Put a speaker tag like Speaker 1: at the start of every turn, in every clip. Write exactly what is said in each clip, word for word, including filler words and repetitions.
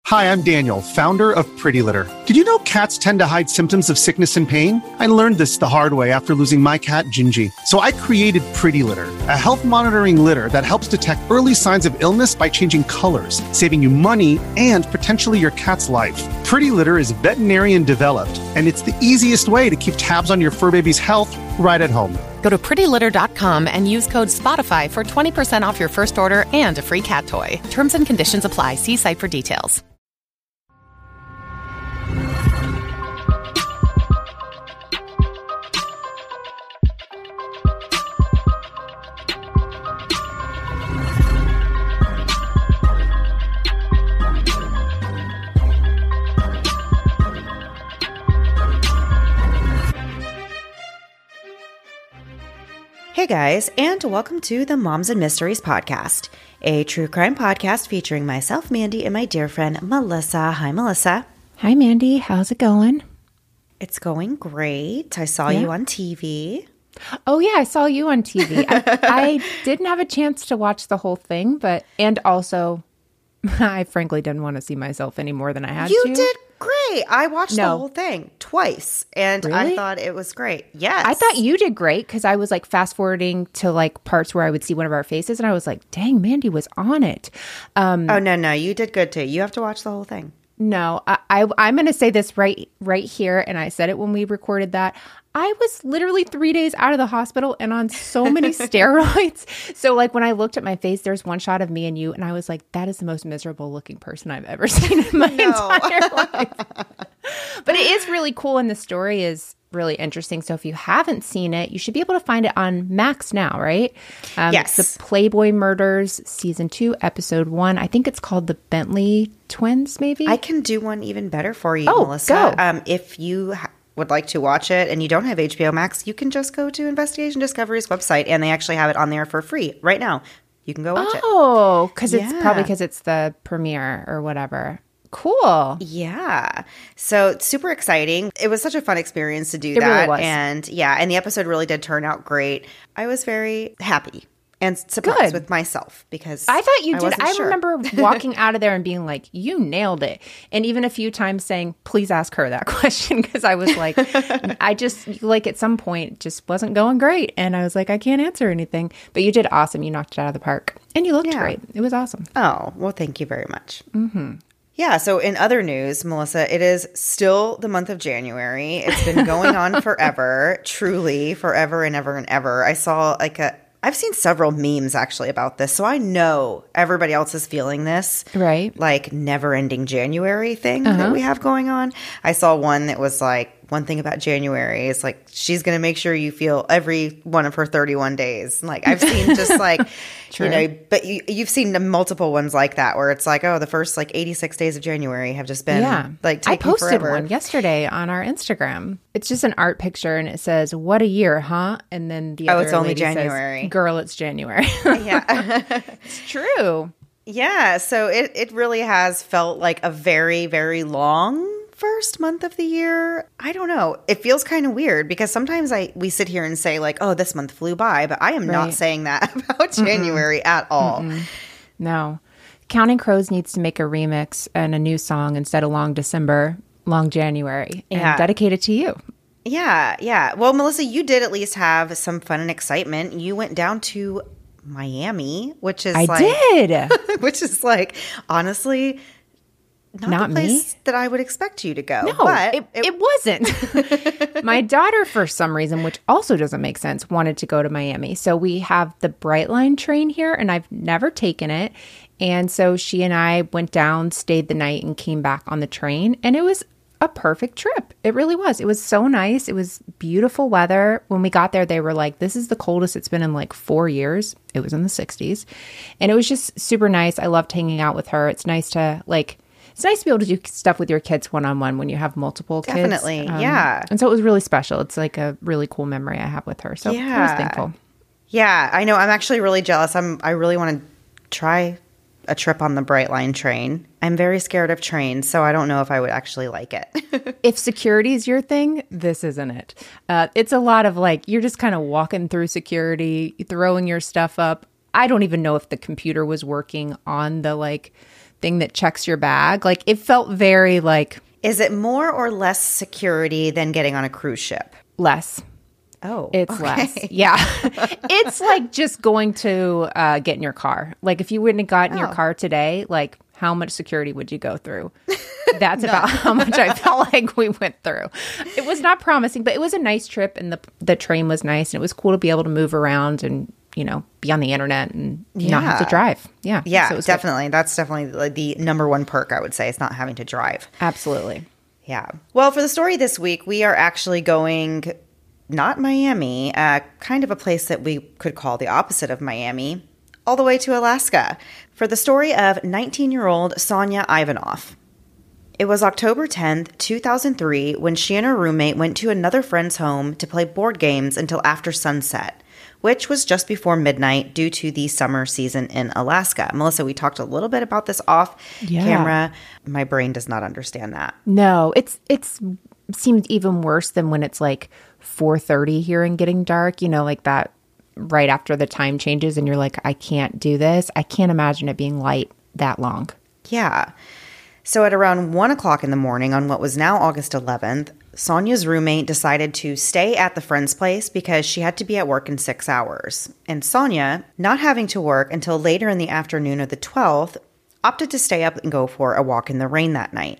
Speaker 1: Hi, I'm Daniel, founder of Pretty Litter. Did you know cats tend to hide symptoms of sickness and pain? I learned this the hard way after losing my cat, Gingy. So I created Pretty Litter, a health monitoring litter that helps detect early signs of illness by changing colors, saving you money and potentially your cat's life. Pretty Litter is veterinarian developed, and it's the easiest way to keep tabs on your fur baby's health right at home.
Speaker 2: Go to pretty litter dot com and use code SPOTIFY for twenty percent off your first order and a free cat toy. Terms and conditions apply. See site for details.
Speaker 3: Hey guys, and welcome to the Moms and Mysteries podcast, a true crime podcast featuring myself, Mandy, and my dear friend, Melissa. Hi, Melissa.
Speaker 4: Hi, Mandy. How's it going?
Speaker 3: It's going great. I saw
Speaker 4: Yeah.
Speaker 3: you on T V.
Speaker 4: Oh, yeah. I saw you on T V. I, I didn't have a chance to watch the whole thing, but, and also, I frankly didn't want to see myself any more than I had
Speaker 3: You
Speaker 4: to.
Speaker 3: did great. I watched
Speaker 4: No.
Speaker 3: the whole thing twice, and I
Speaker 4: Really?
Speaker 3: thought it was great. Yes.
Speaker 4: I thought you did great because I was like fast forwarding to like parts where I would see one of our faces and I was like, dang, Mandy was on it. Um,
Speaker 3: Oh, no, no. You did good, too. You have to watch the whole thing.
Speaker 4: No, I, I I'm going to say this right right here, and I said it when we recorded that. I was literally three days out of the hospital and on so many steroids. So like when I looked at my face, there's one shot of me and you, and I was like, that is the most miserable looking person I've ever seen in my
Speaker 3: No.
Speaker 4: entire life. But it is really cool, and the story is really interesting. So if you haven't seen it, you should be able to find it on Max now, right? Um,
Speaker 3: Yes.
Speaker 4: It's the Playboy Murders Season two, Episode one. I think it's called the Bentley Twins, maybe?
Speaker 3: I can do one even better for you,
Speaker 4: Oh,
Speaker 3: Melissa.
Speaker 4: go.
Speaker 3: Um, if you ha- would like to watch it and you don't have H B O Max, you can just go to Investigation Discovery's website, and they actually have it on there for free right now. You can go watch it.
Speaker 4: Oh, because it's
Speaker 3: Yeah.
Speaker 4: probably because it's the premiere or whatever. Cool.
Speaker 3: Yeah. So it's super exciting. It was such a fun experience to do
Speaker 4: It really
Speaker 3: that.
Speaker 4: was.
Speaker 3: And yeah, and the episode really did turn out great. I was very happy and surprised
Speaker 4: Good.
Speaker 3: with myself because
Speaker 4: I thought you did.
Speaker 3: wasn't
Speaker 4: I
Speaker 3: sure.
Speaker 4: remember walking out of there and being like, you nailed it. And even a few times saying, please ask her that question. Because I was like, I just, like at some point, just wasn't going great. And I was like, I can't answer anything. But you did awesome. You knocked it out of the park. And you looked
Speaker 3: Yeah.
Speaker 4: great. It was awesome.
Speaker 3: Oh, well, thank you very much. Mm-hmm. Yeah, so in other news, Melissa, it is still the month of January. It's been going on forever, truly forever and ever and ever. I saw like a, I've seen several memes actually about this, so I know everybody else is feeling this.
Speaker 4: Right.
Speaker 3: Like never-ending January thing that we have going on. I saw one that was like, one thing about January is like she's going to make sure you feel every one of her thirty-one days. Like I've seen just like, you know, but you, you've seen the multiple ones like that where it's like, oh, the first like eighty-six days of January have just been
Speaker 4: Yeah.
Speaker 3: like
Speaker 4: I
Speaker 3: taking
Speaker 4: posted
Speaker 3: forever.
Speaker 4: one yesterday on our Instagram. It's just an art picture and it says, what a year, huh? And then the
Speaker 3: Oh,
Speaker 4: other
Speaker 3: it's only
Speaker 4: lady says,
Speaker 3: January.
Speaker 4: girl, it's January.
Speaker 3: Yeah.
Speaker 4: It's true.
Speaker 3: Yeah. So it, it really has felt like a very, very long first month of the year. I don't know. It feels kind of weird because sometimes I we sit here and say like, oh, this month flew by, but I am not
Speaker 4: Right.
Speaker 3: saying that about January at all.
Speaker 4: No. Counting Crows needs to make a remix and a new song instead of Long December, Long January, and
Speaker 3: Yeah.
Speaker 4: dedicate it to you.
Speaker 3: Yeah, yeah. Well, Melissa, you did at least have some fun and excitement. You went down to Miami, which is
Speaker 4: I
Speaker 3: like,
Speaker 4: did.
Speaker 3: which is like honestly not,
Speaker 4: Not
Speaker 3: the
Speaker 4: me.
Speaker 3: place that I would expect you to go.
Speaker 4: No,
Speaker 3: but
Speaker 4: it, it wasn't. My daughter, for some reason, which also doesn't make sense, wanted to go to Miami. So we have the Brightline train here, and I've never taken it. And so she and I went down, stayed the night, and came back on the train. And it was a perfect trip. It really was. It was so nice. It was beautiful weather. When we got there, they were like, this is the coldest it's been in like four years. It was in the sixties. And it was just super nice. I loved hanging out with her. It's nice to like... It's nice to be able to do stuff with your kids one-on-one when you have multiple kids.
Speaker 3: Definitely,
Speaker 4: Um,
Speaker 3: yeah.
Speaker 4: And so it was really special. It's like a really cool memory I have with her. So I was
Speaker 3: Yeah.
Speaker 4: thankful.
Speaker 3: Yeah, I know. I'm actually really jealous. I'm. I really want to try a trip on the Brightline train. I'm very scared of trains, so I don't know if I would actually like it.
Speaker 4: If security is your thing, this isn't it. Uh, it's a lot of like, you're just kind of walking through security, throwing your stuff up. I don't even know if the computer was working on the like thing that checks your bag. Like, it felt very like...
Speaker 3: Is it more or less security than getting on a cruise ship?
Speaker 4: Less.
Speaker 3: Oh,
Speaker 4: it's
Speaker 3: okay.
Speaker 4: less. Yeah. It's like just going to uh, get in your car. Like, if you wouldn't have gotten oh. your car today, like, how much security would you go through? That's no. about how much I felt like we went through. It was not promising, but it was a nice trip, and the the train was nice, and it was cool to be able to move around and, you know, be on the internet and yeah. not have to drive. Yeah.
Speaker 3: Yeah,
Speaker 4: so
Speaker 3: definitely.
Speaker 4: Good.
Speaker 3: That's definitely like the number one perk, I would say, is not having to drive.
Speaker 4: Absolutely.
Speaker 3: Yeah. Well, for the story this week, we are actually going... not Miami, uh, kind of a place that we could call the opposite of Miami, all the way to Alaska, for the story of nineteen-year-old Sonia Ivanoff. It was October tenth, two thousand three, when she and her roommate went to another friend's home to play board games until after sunset, which was just before midnight due to the summer season in Alaska. Melissa, we talked a little bit about this off yeah. camera. My brain does not understand that.
Speaker 4: No, it's it's seemed even worse than when it's like four thirty here and getting dark, you know, like that right after the time changes and you're like, I can't do this. I can't imagine it being light that long.
Speaker 3: Yeah. So at around one o'clock in the morning on what was now August eleventh, Sonia's roommate decided to stay at the friend's place because she had to be at work in six hours. And Sonia, not having to work until later in the afternoon of the twelfth, opted to stay up and go for a walk in the rain that night.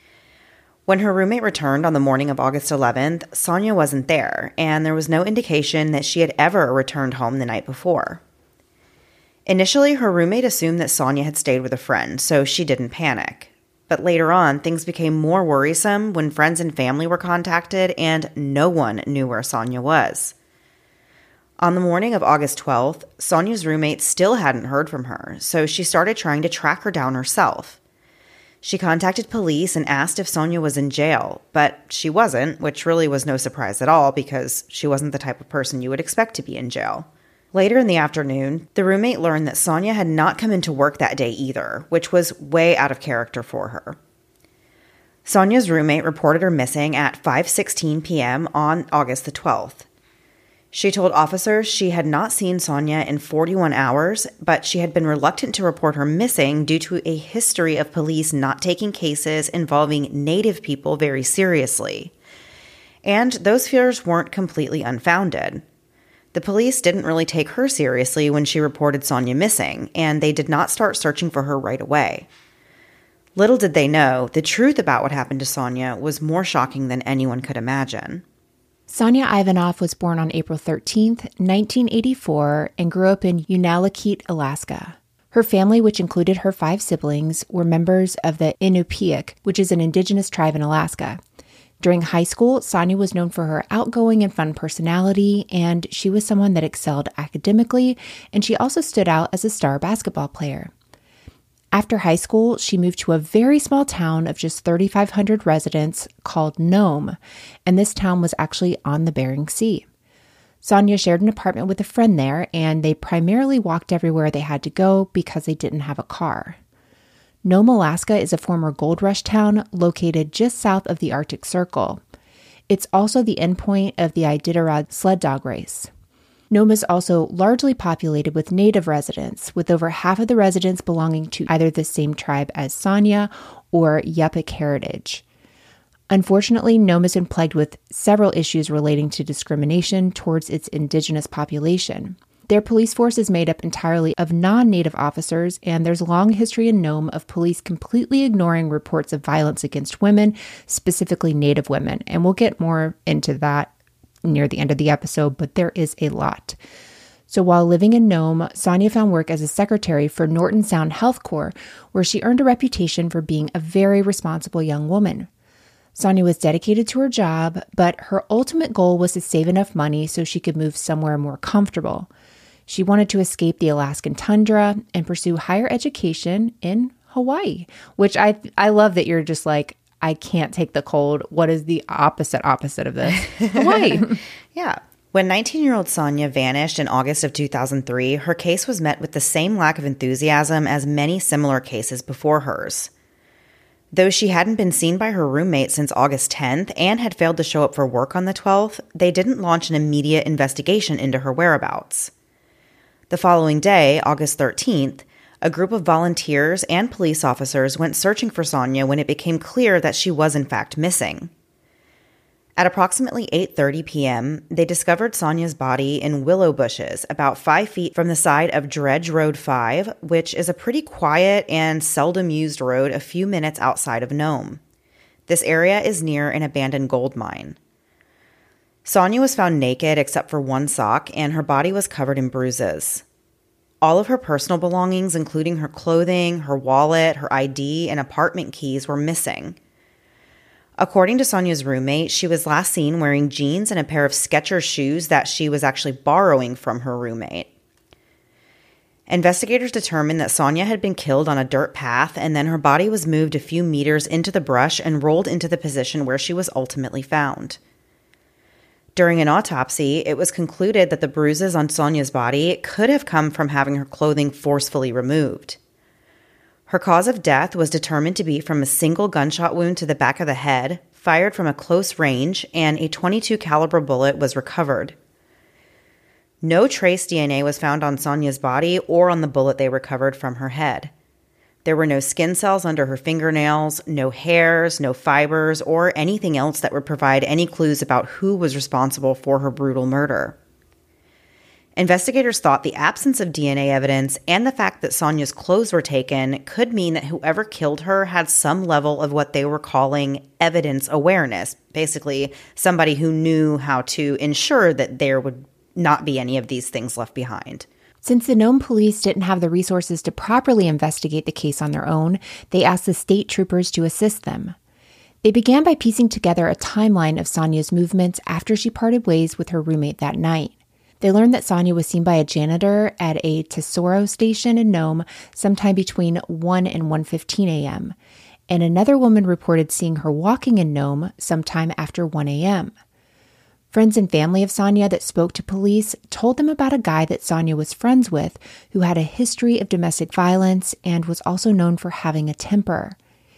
Speaker 3: When her roommate returned on the morning of August eleventh, Sonia wasn't there, and there was no indication that she had ever returned home the night before. Initially, her roommate assumed that Sonia had stayed with a friend, so she didn't panic. But later on, things became more worrisome when friends and family were contacted, and no one knew where Sonia was. On the morning of August twelfth, Sonia's roommate still hadn't heard from her, so she started trying to track her down herself. She contacted police and asked if Sonia was in jail, but she wasn't, which really was no surprise at all because she wasn't the type of person you would expect to be in jail. Later in the afternoon, the roommate learned that Sonia had not come into work that day either, which was way out of character for her. Sonia's roommate reported her missing at five sixteen p.m. on August the twelfth. She told officers she had not seen Sonia in forty-one hours, but she had been reluctant to report her missing due to a history of police not taking cases involving Native people very seriously. And those fears weren't completely unfounded. The police didn't really take her seriously when she reported Sonia missing, and they did not start searching for her right away. Little did they know, the truth about what happened to Sonia was more shocking than anyone could imagine.
Speaker 4: Sonia Ivanoff was born on April thirteenth, nineteen eighty-four, and grew up in Unalakleet, Alaska. Her family, which included her five siblings, were members of the Inupiaq, which is an indigenous tribe in Alaska. During high school, Sonia was known for her outgoing and fun personality, and she was someone that excelled academically, and she also stood out as a star basketball player. After high school, she moved to a very small town of just thirty-five hundred residents called Nome, and this town was actually on the Bering Sea. Sonia shared an apartment with a friend there, and they primarily walked everywhere they had to go because they didn't have a car. Nome, Alaska is a former gold rush town located just south of the Arctic Circle. It's also the endpoint of the Iditarod sled dog race. Nome is also largely populated with Native residents, with over half of the residents belonging to either the same tribe as Sonia or Yupik heritage. Unfortunately, Nome has been plagued with several issues relating to discrimination towards its indigenous population. Their police force is made up entirely of non-Native officers, and there's a long history in Nome of police completely ignoring reports of violence against women, specifically Native women, and we'll get more into that near the end of the episode, but there is a lot. So while living in Nome, Sonia found work as a secretary for Norton Sound Health Corps, where she earned a reputation for being a very responsible young woman. Sonia was dedicated to her job, but her ultimate goal was to save enough money so she could move somewhere more comfortable. She wanted to escape the Alaskan tundra and pursue higher education in Hawaii, which I I love that you're just like, I can't take the cold. What is the opposite opposite of this? Hawaii.
Speaker 3: Yeah. When nineteen-year-old Sonia vanished in August of two thousand three, her case was met with the same lack of enthusiasm as many similar cases before hers. Though she hadn't been seen by her roommate since August tenth and had failed to show up for work on the twelfth, they didn't launch an immediate investigation into her whereabouts. The following day, August thirteenth, A group of volunteers and police officers went searching for Sonia when it became clear that she was in fact missing. At approximately eight thirty p.m., they discovered Sonia's body in willow bushes about five feet from the side of Dredge Road five, which is a pretty quiet and seldom used road a few minutes outside of Nome. This area is near an abandoned gold mine. Sonia was found naked except for one sock, and her body was covered in bruises. All of her personal belongings, including her clothing, her wallet, her I D, and apartment keys, were missing. According to Sonia's roommate, she was last seen wearing jeans and a pair of Skechers shoes that she was actually borrowing from her roommate. Investigators determined that Sonia had been killed on a dirt path, and then her body was moved a few meters into the brush and rolled into the position where she was ultimately found. During an autopsy, it was concluded that the bruises on Sonia's body could have come from having her clothing forcefully removed. Her cause of death was determined to be from a single gunshot wound to the back of the head, fired from a close range, and a twenty-two caliber bullet was recovered. No trace D N A was found on Sonia's body or on the bullet they recovered from her head. There were no skin cells under her fingernails, no hairs, no fibers, or anything else that would provide any clues about who was responsible for her brutal murder. Investigators thought the absence of D N A evidence and the fact that Sonia's clothes were taken could mean that whoever killed her had some level of what they were calling evidence awareness, basically somebody who knew how to ensure that there would not be any of these things left behind.
Speaker 4: Since the Nome police didn't have the resources to properly investigate the case on their own, they asked the state troopers to assist them. They began by piecing together a timeline of Sonia's movements after she parted ways with her roommate that night. They learned that Sonia was seen by a janitor at a Tesoro station in Nome sometime between one and one fifteen a.m., and another woman reported seeing her walking in Nome sometime after one a.m. Friends and family of Sonia that spoke to police told them about a guy that Sonia was friends with who had a history of domestic violence and was also known for having a temper.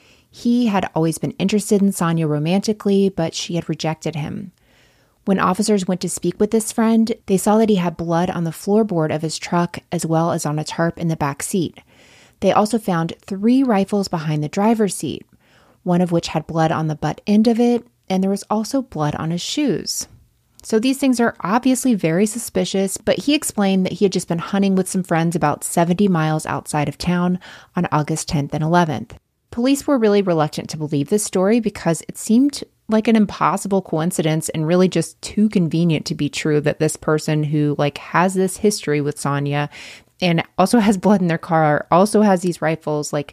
Speaker 4: He had always been interested in Sonia romantically, but she had rejected him. When officers went to speak with this friend, they saw that he had blood on the floorboard of his truck as well as on a tarp in the back seat. They also found three rifles behind the driver's seat, one of which had blood on the butt end of it, and there was also blood on his shoes. So these things are obviously very suspicious, but he explained that he had just been hunting with some friends about seventy miles outside of town on August tenth and eleventh. Police were really reluctant to believe this story because it seemed like an impossible coincidence and really just too convenient to be true that this person who like has this history with Sonia and also has blood in their car, also has these rifles, like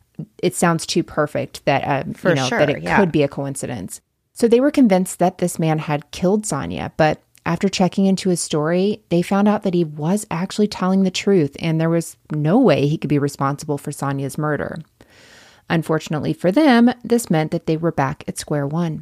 Speaker 4: it sounds too perfect that, um,
Speaker 3: For
Speaker 4: you know,
Speaker 3: sure,
Speaker 4: that it
Speaker 3: yeah.
Speaker 4: could be a coincidence. So they were convinced that this man had killed Sonia, but after checking into his story, they found out that he was actually telling the truth and there was no way he could be responsible for Sonia's murder. Unfortunately for them, this meant that they were back at square one.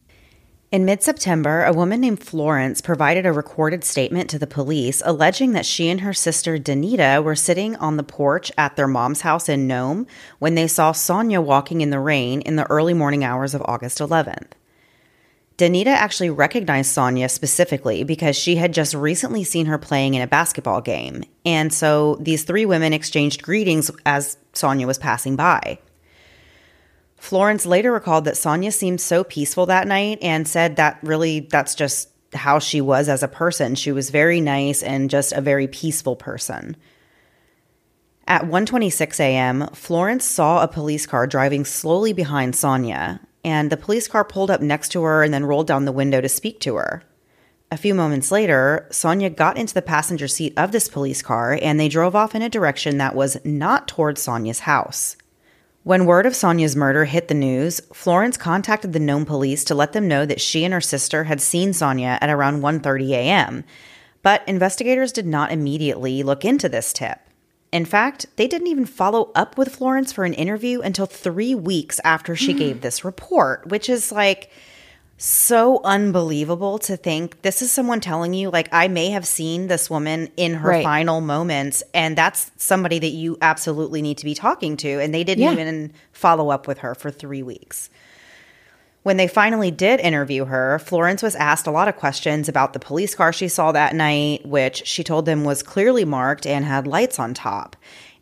Speaker 3: In mid-September, a woman named Florence provided a recorded statement to the police alleging that she and her sister Danita were sitting on the porch at their mom's house in Nome when they saw Sonia walking in the rain in the early morning hours of August eleventh. Danita actually recognized Sonia specifically because she had just recently seen her playing in a basketball game, and so these three women exchanged greetings as Sonia was passing by. Florence later recalled that Sonia seemed so peaceful that night and said that really that's just how she was as a person. She was very nice and just a very peaceful person. At one twenty-six a.m., Florence saw a police car driving slowly behind Sonia, and the police car pulled up next to her and then rolled down the window to speak to her. A few moments later, Sonia got into the passenger seat of this police car and they drove off in a direction that was not towards Sonia's house. When word of Sonia's murder hit the news, Florence contacted the Nome police to let them know that she and her sister had seen Sonia at around one thirty a.m., but investigators did not immediately look into this tip. In fact, they didn't even follow up with Florence for an interview until three weeks after she gave this report, which is like so unbelievable to think this is someone telling you, like, I may have seen this woman in her
Speaker 4: Right.
Speaker 3: final moments, and that's somebody that you absolutely need to be talking to, and they didn't
Speaker 4: Yeah.
Speaker 3: even follow up with her for three weeks. When they finally did interview her, Florence was asked a lot of questions about the police car she saw that night, which she told them was clearly marked and had lights on top.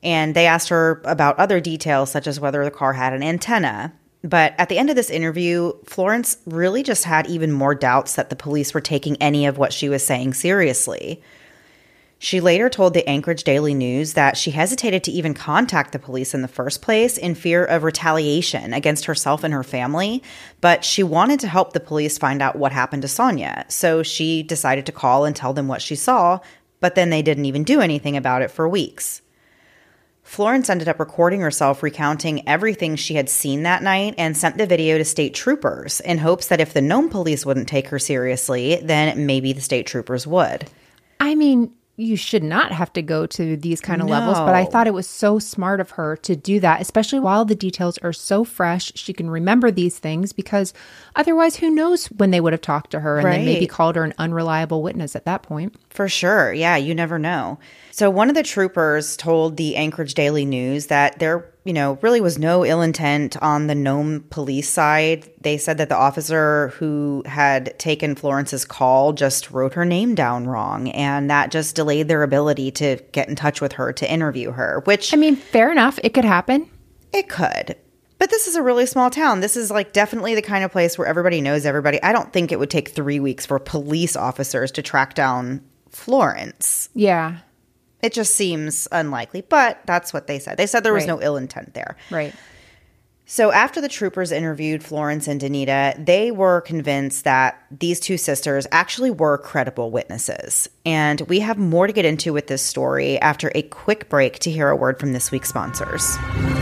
Speaker 3: And they asked her about other details, such as whether the car had an antenna. But at the end of this interview, Florence really just had even more doubts that the police were taking any of what she was saying seriously. She later told the Anchorage Daily News that she hesitated to even contact the police in the first place in fear of retaliation against herself and her family, but she wanted to help the police find out what happened to Sonia, so she decided to call and tell them what she saw, but then they didn't even do anything about it for weeks. Florence ended up recording herself recounting everything she had seen that night and sent the video to state troopers in hopes that if the Nome police wouldn't take her seriously, then maybe the state troopers would.
Speaker 4: I mean, you should not have to go to these kind of
Speaker 3: No.
Speaker 4: levels, but I thought it was so smart of her to do that, especially while the details are so fresh. She can remember these things because otherwise, who knows when they would have talked to her and then maybe
Speaker 3: Right.
Speaker 4: called her an unreliable witness at that point.
Speaker 3: For sure. Yeah, you never know. So one of the troopers told the Anchorage Daily News that there, you know, really was no ill intent on the Nome police side. They said that the officer who had taken Florence's call just wrote her name down wrong, and that just delayed their ability to get in touch with her to interview her, which
Speaker 4: I mean, fair enough. It could happen.
Speaker 3: it could. But this is a really small town. This is like definitely the kind of place where everybody knows everybody. I don't think it would take three weeks for police officers to track down Florence.
Speaker 4: Yeah.
Speaker 3: It just seems unlikely, but that's what they said. They said there was
Speaker 4: Right.
Speaker 3: no ill intent there.
Speaker 4: Right.
Speaker 3: So after the troopers interviewed Florence and Danita, they were convinced that these two sisters actually were credible witnesses. And we have more to get into with this story after a quick break to hear a word from this week's sponsors.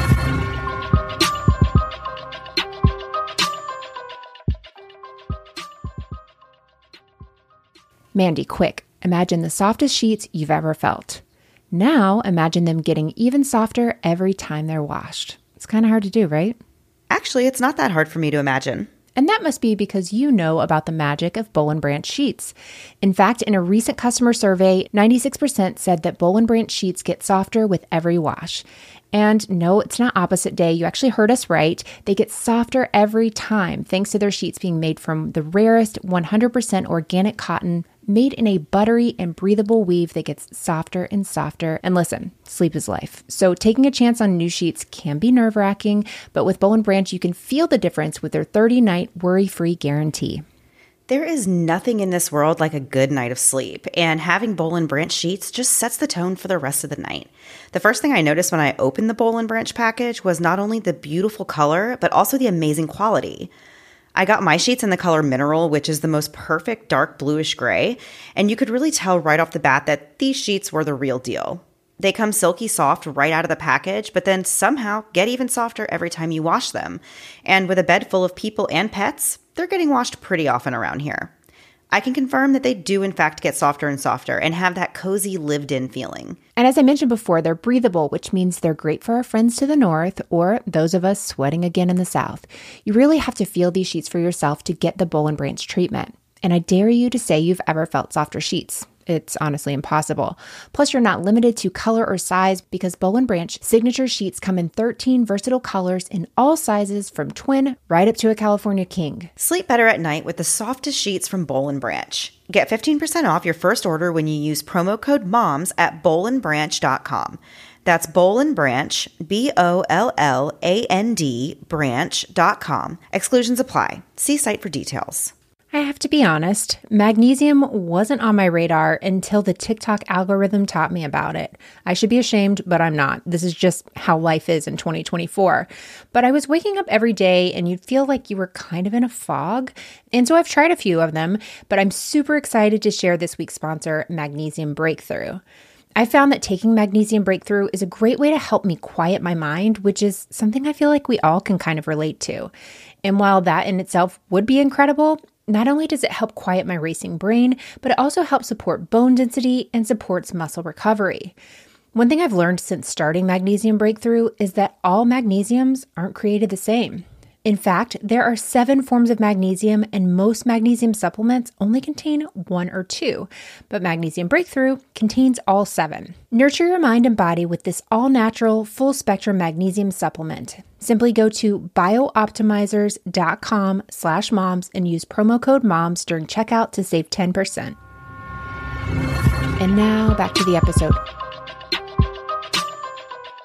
Speaker 4: Mandy, quick. Imagine the softest sheets you've ever felt. Now imagine them getting even softer every time they're washed. It's kind of hard to do, right?
Speaker 3: Actually, it's not that hard for me to imagine.
Speaker 4: And that must be because you know about the magic of Boll and Branch sheets. In fact, in a recent customer survey, ninety-six percent said that Boll and Branch sheets get softer with every wash. And no, it's not opposite day. You actually heard us right. They get softer every time, thanks to their sheets being made from the rarest one hundred percent organic cotton, made in a buttery and breathable weave that gets softer and softer. And listen, sleep is life. So taking a chance on new sheets can be nerve-wracking, but with Boll and Branch, you can feel the difference with their thirty-night worry-free guarantee.
Speaker 3: There is nothing in this world like a good night of sleep, and having Boll and Branch sheets just sets the tone for the rest of the night. The first thing I noticed when I opened the Boll and Branch package was not only the beautiful color, but also the amazing quality. I got my sheets in the color Mineral, which is the most perfect dark bluish gray, and you could really tell right off the bat that these sheets were the real deal. They come silky soft right out of the package, but then somehow get even softer every time you wash them. And with a bed full of people and pets, they're getting washed pretty often around here. I can confirm that they do in fact get softer and softer and have that cozy lived-in feeling.
Speaker 4: And as I mentioned before, they're breathable, which means they're great for our friends to the north or those of us sweating again in the south. You really have to feel these sheets for yourself to get the Boll and Branch treatment. And I dare you to say you've ever felt softer sheets. It's honestly impossible. Plus, you're not limited to color or size because Boll and Branch signature sheets come in thirteen versatile colors in all sizes from twin right up to a California king.
Speaker 3: Sleep better at night with the softest sheets from Boll and Branch. Get fifteen percent off your first order when you use promo code MOMS at boll and branch dot com. That's Boll and Branch, B O L L A N D, branch dot com. Exclusions apply. See site for details.
Speaker 4: I have to be honest, magnesium wasn't on my radar until the TikTok algorithm taught me about it. I should be ashamed, but I'm not. This is just how life is in twenty twenty-four. But I was waking up every day and you'd feel like you were kind of in a fog. And so I've tried a few of them, but I'm super excited to share this week's sponsor, Magnesium Breakthrough. I found that taking Magnesium Breakthrough is a great way to help me quiet my mind, which is something I feel like we all can kind of relate to. And while that in itself would be incredible, not only does it help quiet my racing brain, but it also helps support bone density and supports muscle recovery. One thing I've learned since starting Magnesium Breakthrough is that all magnesiums aren't created the same. In fact, there are seven forms of magnesium, and most magnesium supplements only contain one or two, but Magnesium Breakthrough contains all seven. Nurture your mind and body with this all-natural, full-spectrum magnesium supplement. Simply go to biooptimizers dot com slash moms and use promo code MOMS during checkout to save ten percent. And now back to the episode.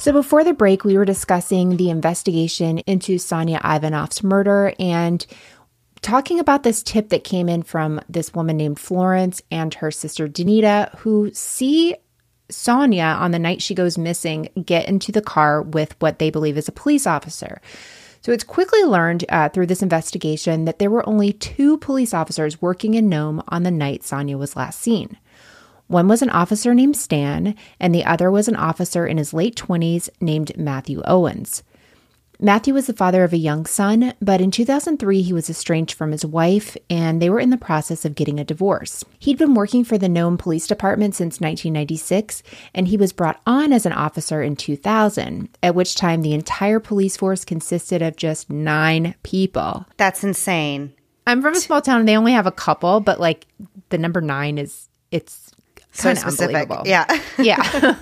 Speaker 4: So before the break, we were discussing the investigation into Sonia Ivanov's murder and talking about this tip that came in from this woman named Florence and her sister Danita, who see Sonia on the night she goes missing get into the car with what they believe is a police officer. So it's quickly learned uh, through this investigation that there were only two police officers working in Nome on the night Sonia was last seen. One was an officer named Stan, and the other was an officer in his late twenties named Matthew Owens. Matthew was the father of a young son, but in two thousand three, he was estranged from his wife, and they were in the process of getting a divorce. He'd been working for the Nome Police Department since nineteen ninety-six, and he was brought on as an officer in two thousand, at which time the entire police force consisted of just nine people.
Speaker 3: That's insane.
Speaker 4: I'm from a small town, and they only have a couple, but, like, the number nine is, it's
Speaker 3: So
Speaker 4: kind of
Speaker 3: specific.
Speaker 4: unbelievable.
Speaker 3: Yeah.
Speaker 4: Yeah.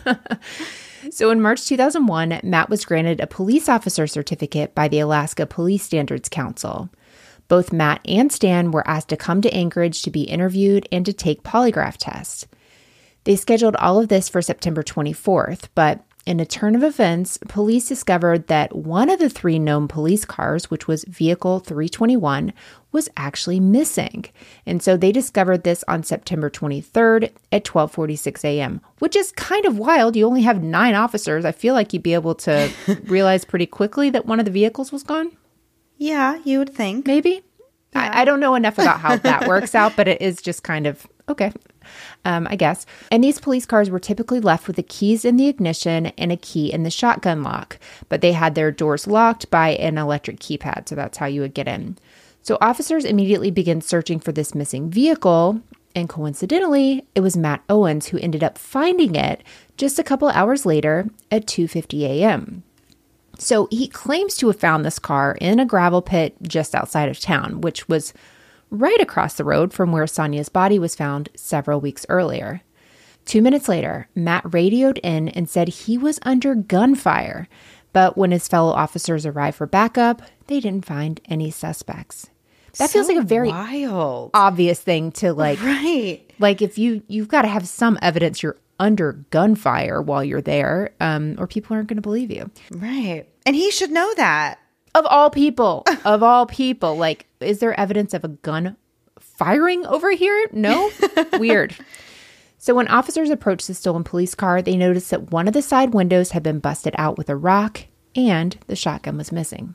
Speaker 4: So in March two thousand one, Matt was granted a police officer certificate by the Alaska Police Standards Council. Both Matt and Stan were asked to come to Anchorage to be interviewed and to take polygraph tests. They scheduled all of this for September twenty-fourth, but in a turn of events, police discovered that one of the three Nome police cars, which was Vehicle three twenty-one, was actually missing. And so they discovered this on September twenty-third at twelve forty-six a.m., which is kind of wild. You only have nine officers. I feel like you'd be able to realize pretty quickly that one of the vehicles was gone.
Speaker 3: Yeah, you would think.
Speaker 4: Maybe. Yeah. I, I don't know enough about how that works out, but it is just kind of, okay, um, I guess. And these police cars were typically left with the keys in the ignition and a key in the shotgun lock, but they had their doors locked by an electric keypad, so that's how you would get in. So officers immediately began searching for this missing vehicle, and coincidentally, it was Matt Owens who ended up finding it just a couple hours later at two fifty a.m. So he claims to have found this car in a gravel pit just outside of town, which was right across the road from where Sonia's body was found several weeks earlier. Two minutes later, Matt radioed in and said he was under gunfire, but when his fellow officers arrived for backup, they didn't find any suspects. That
Speaker 3: so
Speaker 4: feels like a very
Speaker 3: wild.
Speaker 4: obvious thing to like,
Speaker 3: right.
Speaker 4: Like if you, you've got to have some evidence you're under gunfire while you're there, um, or people aren't going to believe you.
Speaker 3: Right. And he should know that.
Speaker 4: Of all people, of all people, like, is there evidence of a gun firing over here? No? Weird. So when officers approached the stolen police car, they noticed that one of the side windows had been busted out with a rock and the shotgun was missing.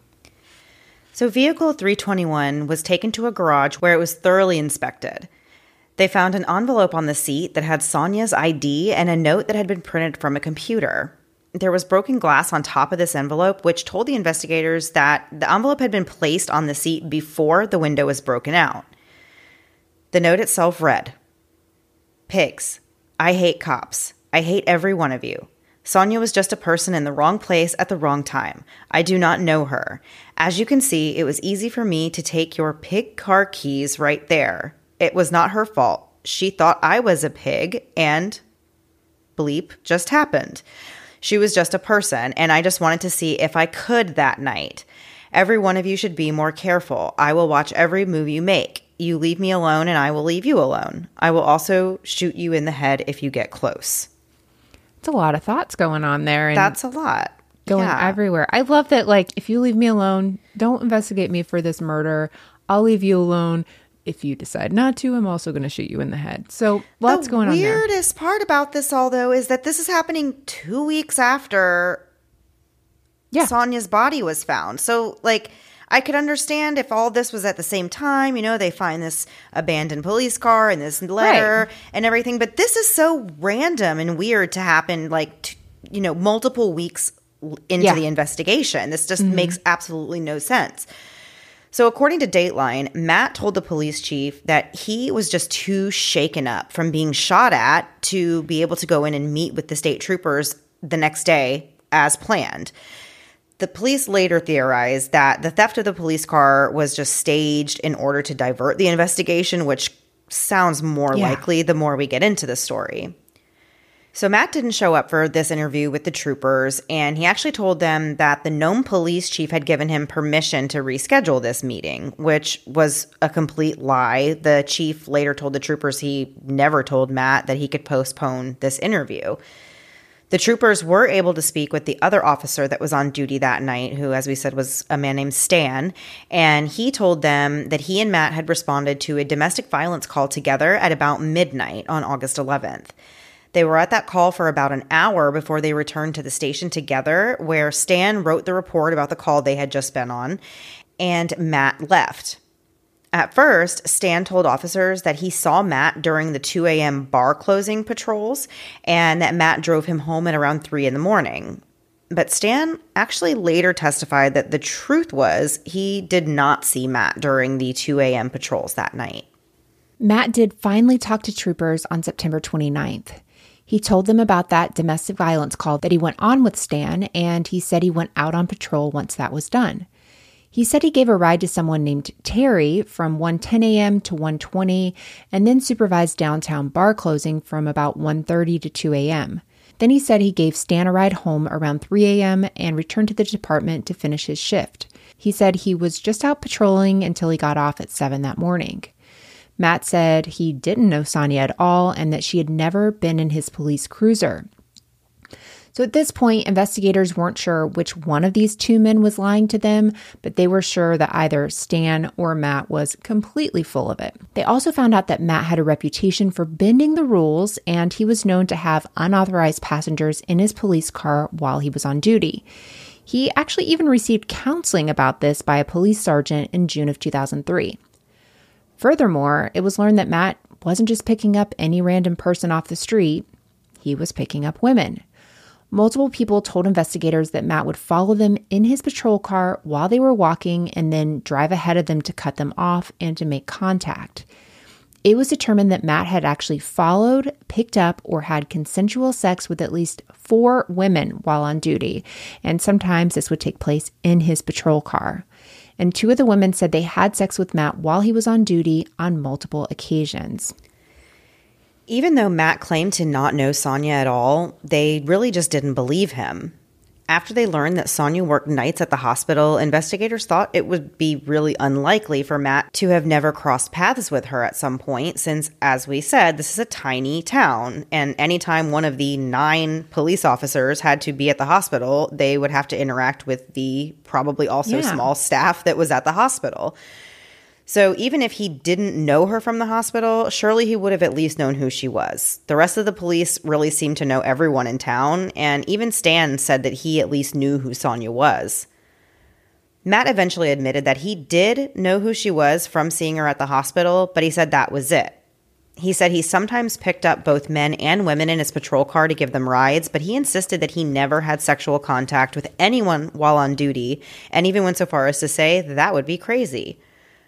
Speaker 3: So Vehicle three twenty-one was taken to a garage where it was thoroughly inspected. They found an envelope on the seat that had Sonia's I D and a note that had been printed from a computer. There was broken glass on top of this envelope, which told the investigators that the envelope had been placed on the seat before the window was broken out. The note itself read, "Pigs, I hate cops. I hate every one of you. Sonia was just a person in the wrong place at the wrong time. I do not know her. As you can see, it was easy for me to take your pig car keys right there. It was not her fault. She thought I was a pig and bleep just happened. She was just a person, and I just wanted to see if I could that night. Every one of you should be more careful. I will watch every move you make. You leave me alone, and I will leave you alone. I will also shoot you in the head if you get close."
Speaker 4: It's a lot of thoughts going on there. And
Speaker 3: That's a lot.
Speaker 4: going
Speaker 3: Yeah.
Speaker 4: everywhere. I love that, like, if you leave me alone, don't investigate me for this murder. I'll leave you alone. If you decide not to, I'm also going to shoot you in the head. So lots going on
Speaker 3: The
Speaker 4: there.
Speaker 3: weirdest part about this all, though, is that this is happening two weeks after
Speaker 4: Yeah.
Speaker 3: Sonia's body was found. So, like, I could understand if all this was at the same time. You know, they find this abandoned police car and this letter
Speaker 4: Right.
Speaker 3: and everything. But this is so random and weird to happen, like, t- you know, multiple weeks into
Speaker 4: Yeah.
Speaker 3: the investigation. This just makes absolutely no sense. So according to Dateline, Matt told the police chief that he was just too shaken up from being shot at to be able to go in and meet with the state troopers the next day as planned. The police later theorized that the theft of the police car was just staged in order to divert the investigation, which sounds more
Speaker 4: Yeah.
Speaker 3: likely the more we get into the story. So Matt didn't show up for this interview with the troopers, and he actually told them that the Nome police chief had given him permission to reschedule this meeting, which was a complete lie. The chief later told the troopers he never told Matt that he could postpone this interview. The troopers were able to speak with the other officer that was on duty that night, who, as we said, was a man named Stan, and he told them that he and Matt had responded to a domestic violence call together at about midnight on August eleventh. They were at that call for about an hour before they returned to the station together, where Stan wrote the report about the call they had just been on, and Matt left. At first, Stan told officers that he saw Matt during the two a.m. bar closing patrols and that Matt drove him home at around three in the morning. But Stan actually later testified that the truth was he did not see Matt during the two a.m. patrols that night.
Speaker 4: Matt did finally talk to troopers on September twenty-ninth. He told them about that domestic violence call that he went on with Stan, and he said he went out on patrol once that was done. He said he gave a ride to someone named Terry from one ten a.m. to one twenty and then supervised downtown bar closing from about one thirty to two a.m. Then he said he gave Stan a ride home around three a.m. and returned to the department to finish his shift. He said he was just out patrolling until he got off at seven that morning. Matt said he didn't know Sonia at all and that she had never been in his police cruiser. So at this point, investigators weren't sure which one of these two men was lying to them, but they were sure that either Stan or Matt was completely full of it. They also found out that Matt had a reputation for bending the rules, and he was known to have unauthorized passengers in his police car while he was on duty. He actually even received counseling about this by a police sergeant in June of two thousand three. Furthermore, it was learned that Matt wasn't just picking up any random person off the street, he was picking up women. Multiple people told investigators that Matt would follow them in his patrol car while they were walking and then drive ahead of them to cut them off and to make contact. It was determined that Matt had actually followed, picked up, or had consensual sex with at least four women while on duty, and sometimes this would take place in his patrol car. And two of the women said they had sex with Matt while he was on duty on multiple occasions.
Speaker 3: Even though Matt claimed to not know Sonia at all, they really just didn't believe him. After they learned that Sonia worked nights at the hospital, investigators thought it would be really unlikely for Matt to have never crossed paths with her at some point, since, as we said, this is a tiny town, and anytime one of the nine police officers had to be at the hospital, they would have to interact with the probably also
Speaker 4: yeah.
Speaker 3: small staff that was at the hospital. So even if he didn't know her from the hospital, surely he would have at least known who she was. The rest of the police really seemed to know everyone in town, and even Stan said that he at least knew who Sonia was. Matt eventually admitted that he did know who she was from seeing her at the hospital, but he said that was it. He said he sometimes picked up both men and women in his patrol car to give them rides, but he insisted that he never had sexual contact with anyone while on duty, and even went so far as to say that, that would be crazy.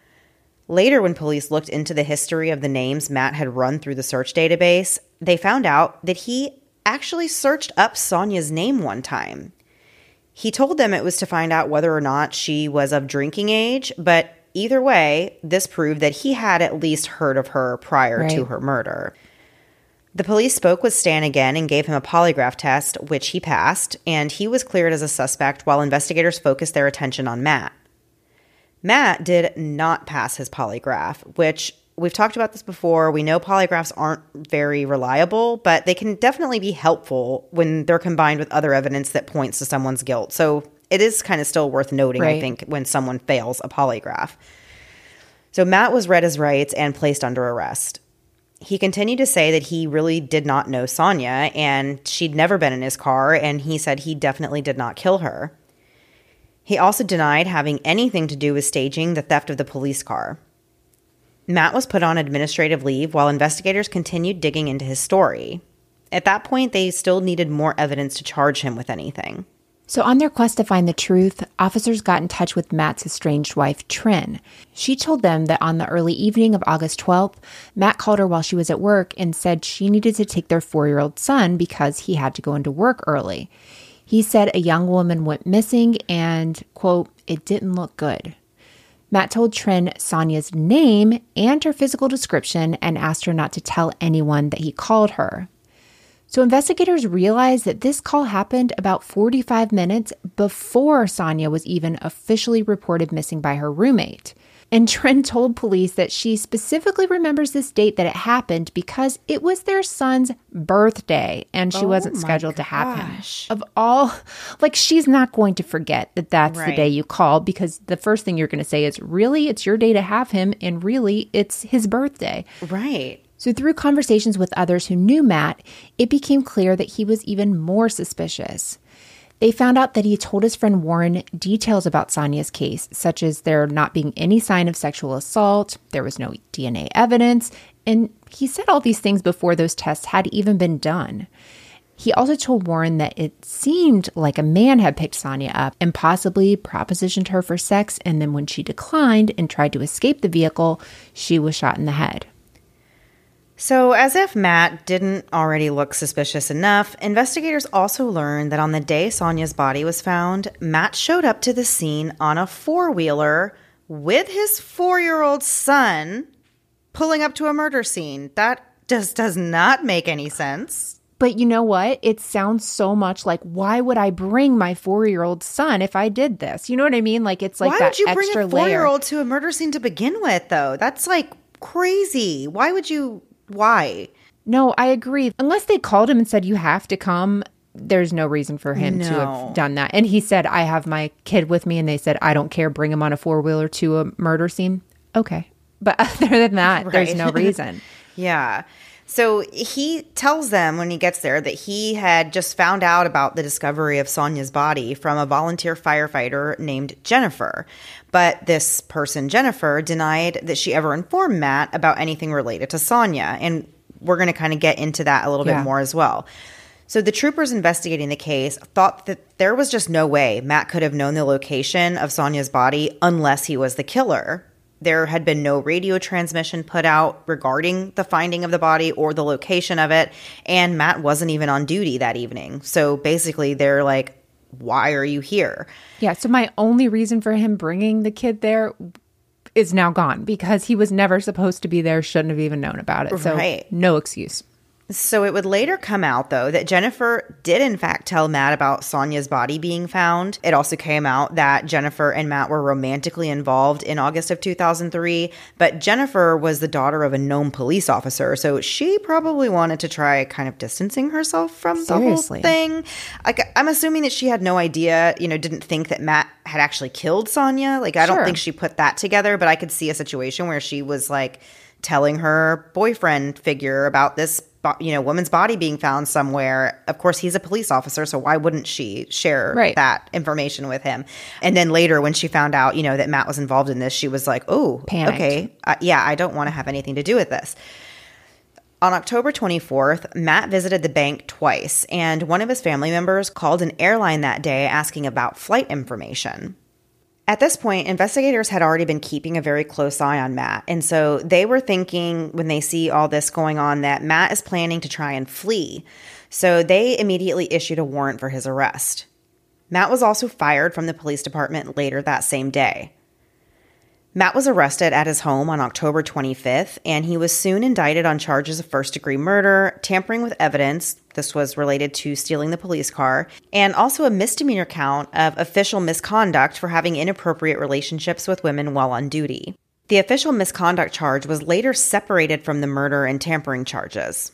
Speaker 3: Later, when police looked into the history of the names Matt had run through the search database, they found out that he actually searched up Sonia's name one time. He told them it was to find out whether or not she was of drinking age, but either way, this proved that he had at least heard of her prior
Speaker 4: right.
Speaker 3: to her murder. The police spoke with Stan again and gave him a polygraph test, which he passed, and he was cleared as a suspect while investigators focused their attention on Matt. Matt did not pass his polygraph, which we've talked about this before. We know polygraphs aren't very reliable, but they can definitely be helpful when they're combined with other evidence that points to someone's guilt. So it is kind of still worth noting,
Speaker 4: right.
Speaker 3: I think, when someone fails a polygraph. So Matt was read his rights and placed under arrest. He continued to say that he really did not know Sonia and she'd never been in his car, and he said he definitely did not kill her. He also denied having anything to do with staging the theft of the police car. Matt was put on administrative leave while investigators continued digging into his story. At that point, they still needed more evidence to charge him with anything.
Speaker 4: So on their quest to find the truth, officers got in touch with Matt's estranged wife, Trin. She told them that on the early evening of August twelfth, Matt called her while she was at work and said she needed to take their four-year-old son because he had to go into work early. He said a young woman went missing and, quote, it didn't look good. Matt told Trin Sonia's name and her physical description and asked her not to tell anyone that he called her. So investigators realized that this call happened about forty-five minutes before Sonia was even officially reported missing by her roommate. And Trin told police that she specifically remembers this date that it happened because it was their son's birthday and she
Speaker 3: oh
Speaker 4: wasn't scheduled
Speaker 3: gosh.
Speaker 4: to have him. Of all, like, she's not going to forget that that's
Speaker 3: right.
Speaker 4: the day you called, because the first thing you're going to say is, really, it's your day to have him, and really, it's his birthday.
Speaker 3: Right.
Speaker 4: So through conversations with others who knew Matt, it became clear that he was even more suspicious. They found out that he told his friend Warren details about Sonia's case, such as there not being any sign of sexual assault, there was no D N A evidence, and he said all these things before those tests had even been done. He also told Warren that it seemed like a man had picked Sonia up and possibly propositioned her for sex, and then when she declined and tried to escape the vehicle, she was shot in the head.
Speaker 3: So, as if Matt didn't already look suspicious enough, investigators also learned that on the day Sonia's body was found, Matt showed up to the scene on a four-wheeler with his four-year-old son pulling up to a murder scene. That just does not make any sense.
Speaker 4: But you know what? It sounds so much like, why would I bring my four-year-old son if I did this? You know what I mean? Like, it's like
Speaker 3: why
Speaker 4: that
Speaker 3: would you
Speaker 4: extra
Speaker 3: bring a four-year-old
Speaker 4: layer.
Speaker 3: to a murder scene to begin with, though? That's, like, crazy. Why would you... Why?
Speaker 4: No, I agree. Unless they called him and said, you have to come, there's no reason for him
Speaker 3: No.
Speaker 4: to have done that. And he said, I have my kid with me. And they said, I don't care. Bring him on a four-wheeler to a murder scene. Okay. But other than that,
Speaker 3: Right.
Speaker 4: there's no reason.
Speaker 3: Yeah. So he tells them when he gets there that he had just found out about the discovery of Sonia's body from a volunteer firefighter named Jennifer. But this person, Jennifer, denied that she ever informed Matt about anything related to Sonia. And we're going to kind of get into that a little
Speaker 4: Yeah.
Speaker 3: bit more as well. So the troopers investigating the case thought that there was just no way Matt could have known the location of Sonia's body unless he was the killer. There had been no radio transmission put out regarding the finding of the body or the location of it, and Matt wasn't even on duty that evening. So basically, they're like, why are you here?
Speaker 4: Yeah, so my only reason for him bringing the kid there is now gone because he was never supposed to be there, shouldn't have even known about it. So
Speaker 3: Right.
Speaker 4: no excuse.
Speaker 3: So it would later come out, though, that Jennifer did in fact tell Matt about Sonia's body being found. It also came out that Jennifer and Matt were romantically involved in August of two thousand three, but Jennifer was the daughter of a Nome police officer, so she probably wanted to try kind of distancing herself from
Speaker 4: Seriously.
Speaker 3: the whole thing. Like, I'm assuming that she had no idea, you know, didn't think that Matt had actually killed Sonia. Like, I
Speaker 4: Sure.
Speaker 3: don't think she put that together, but I could see a situation where she was like telling her boyfriend figure about this, you know, woman's body being found somewhere. Of course, he's a police officer, so why wouldn't she share
Speaker 4: Right.
Speaker 3: that information with him? And then later, when she found out, you know, that Matt was involved in this, she was like, "Oh,
Speaker 4: Panicked.
Speaker 3: okay, uh, yeah, I don't want to have anything to do with this." On October twenty-fourth, Matt visited the bank twice, and one of his family members called an airline that day asking about flight information. At this point, investigators had already been keeping a very close eye on Matt, and so they were thinking when they see all this going on that Matt is planning to try and flee. So they immediately issued a warrant for his arrest. Matt was also fired from the police department later that same day. Matt was arrested at his home on October twenty-fifth, and he was soon indicted on charges of first-degree murder, tampering with evidence — this was related to stealing the police car — and also a misdemeanor count of official misconduct for having inappropriate relationships with women while on duty. The official misconduct charge was later separated from the murder and tampering charges.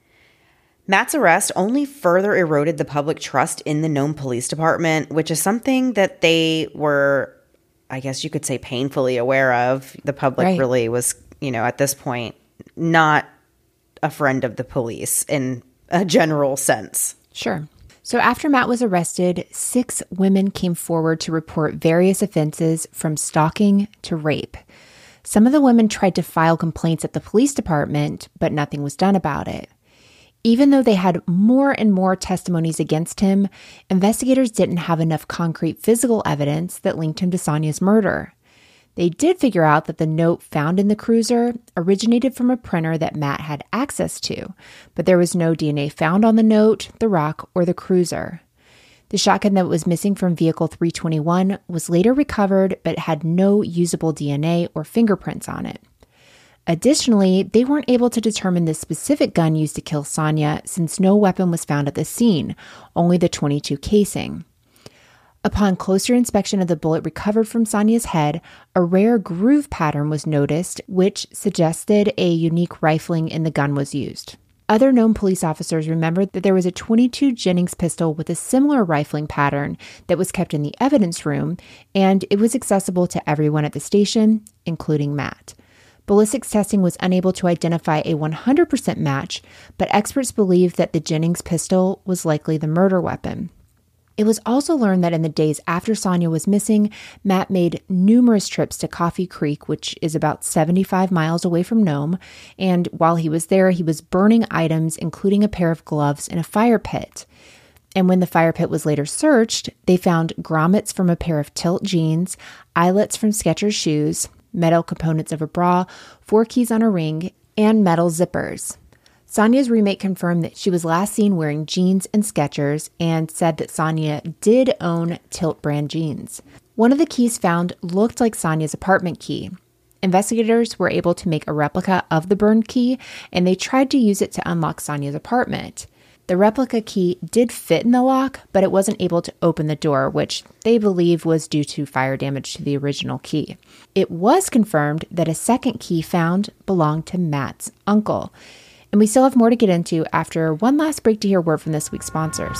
Speaker 3: Matt's arrest only further eroded the public trust in the Nome Police Department, which is something that they were, I guess you could say, painfully aware of. The public
Speaker 4: Right.
Speaker 3: really was, you know, at this point, not a friend of the police in a general sense.
Speaker 4: Sure. So after Matt was arrested, six women came forward to report various offenses from stalking to rape. Some of the women tried to file complaints at the police department, but nothing was done about it. Even though they had more and more testimonies against him, investigators didn't have enough concrete physical evidence that linked him to Sonia's murder. They did figure out that the note found in the cruiser originated from a printer that Matt had access to, but there was no D N A found on the note, the rock, or the cruiser. The shotgun that was missing from vehicle three twenty-one was later recovered, but had no usable D N A or fingerprints on it. Additionally, they weren't able to determine the specific gun used to kill Sonia since no weapon was found at the scene, only the twenty-two casing. Upon closer inspection of the bullet recovered from Sonia's head, a rare groove pattern was noticed, which suggested a unique rifling in the gun was used. Other known police officers remembered that there was a twenty-two Jennings pistol with a similar rifling pattern that was kept in the evidence room, and it was accessible to everyone at the station, including Matt. Ballistics testing was unable to identify a one hundred percent match, but experts believe that the Jennings pistol was likely the murder weapon. It was also learned that in the days after Sonia was missing, Matt made numerous trips to Coffee Creek, which is about seventy-five miles away from Nome, and while he was there, he was burning items, including a pair of gloves in a fire pit. And when the fire pit was later searched, they found grommets from a pair of Tilt jeans, eyelets from Skechers shoes, metal components of a bra, four keys on a ring, and metal zippers. Sonia's roommate confirmed that she was last seen wearing jeans and Skechers and said that Sonia did own Tilt brand jeans. One of the keys found looked like Sonia's apartment key. Investigators were able to make a replica of the burned key, and they tried to use it to unlock Sonia's apartment. The replica key did fit in the lock, but it wasn't able to open the door, which they believe was due to fire damage to the original key. It was confirmed that a second key found belonged to Matt's uncle. And we still have more to get into after one last break to hear word from this week's sponsors.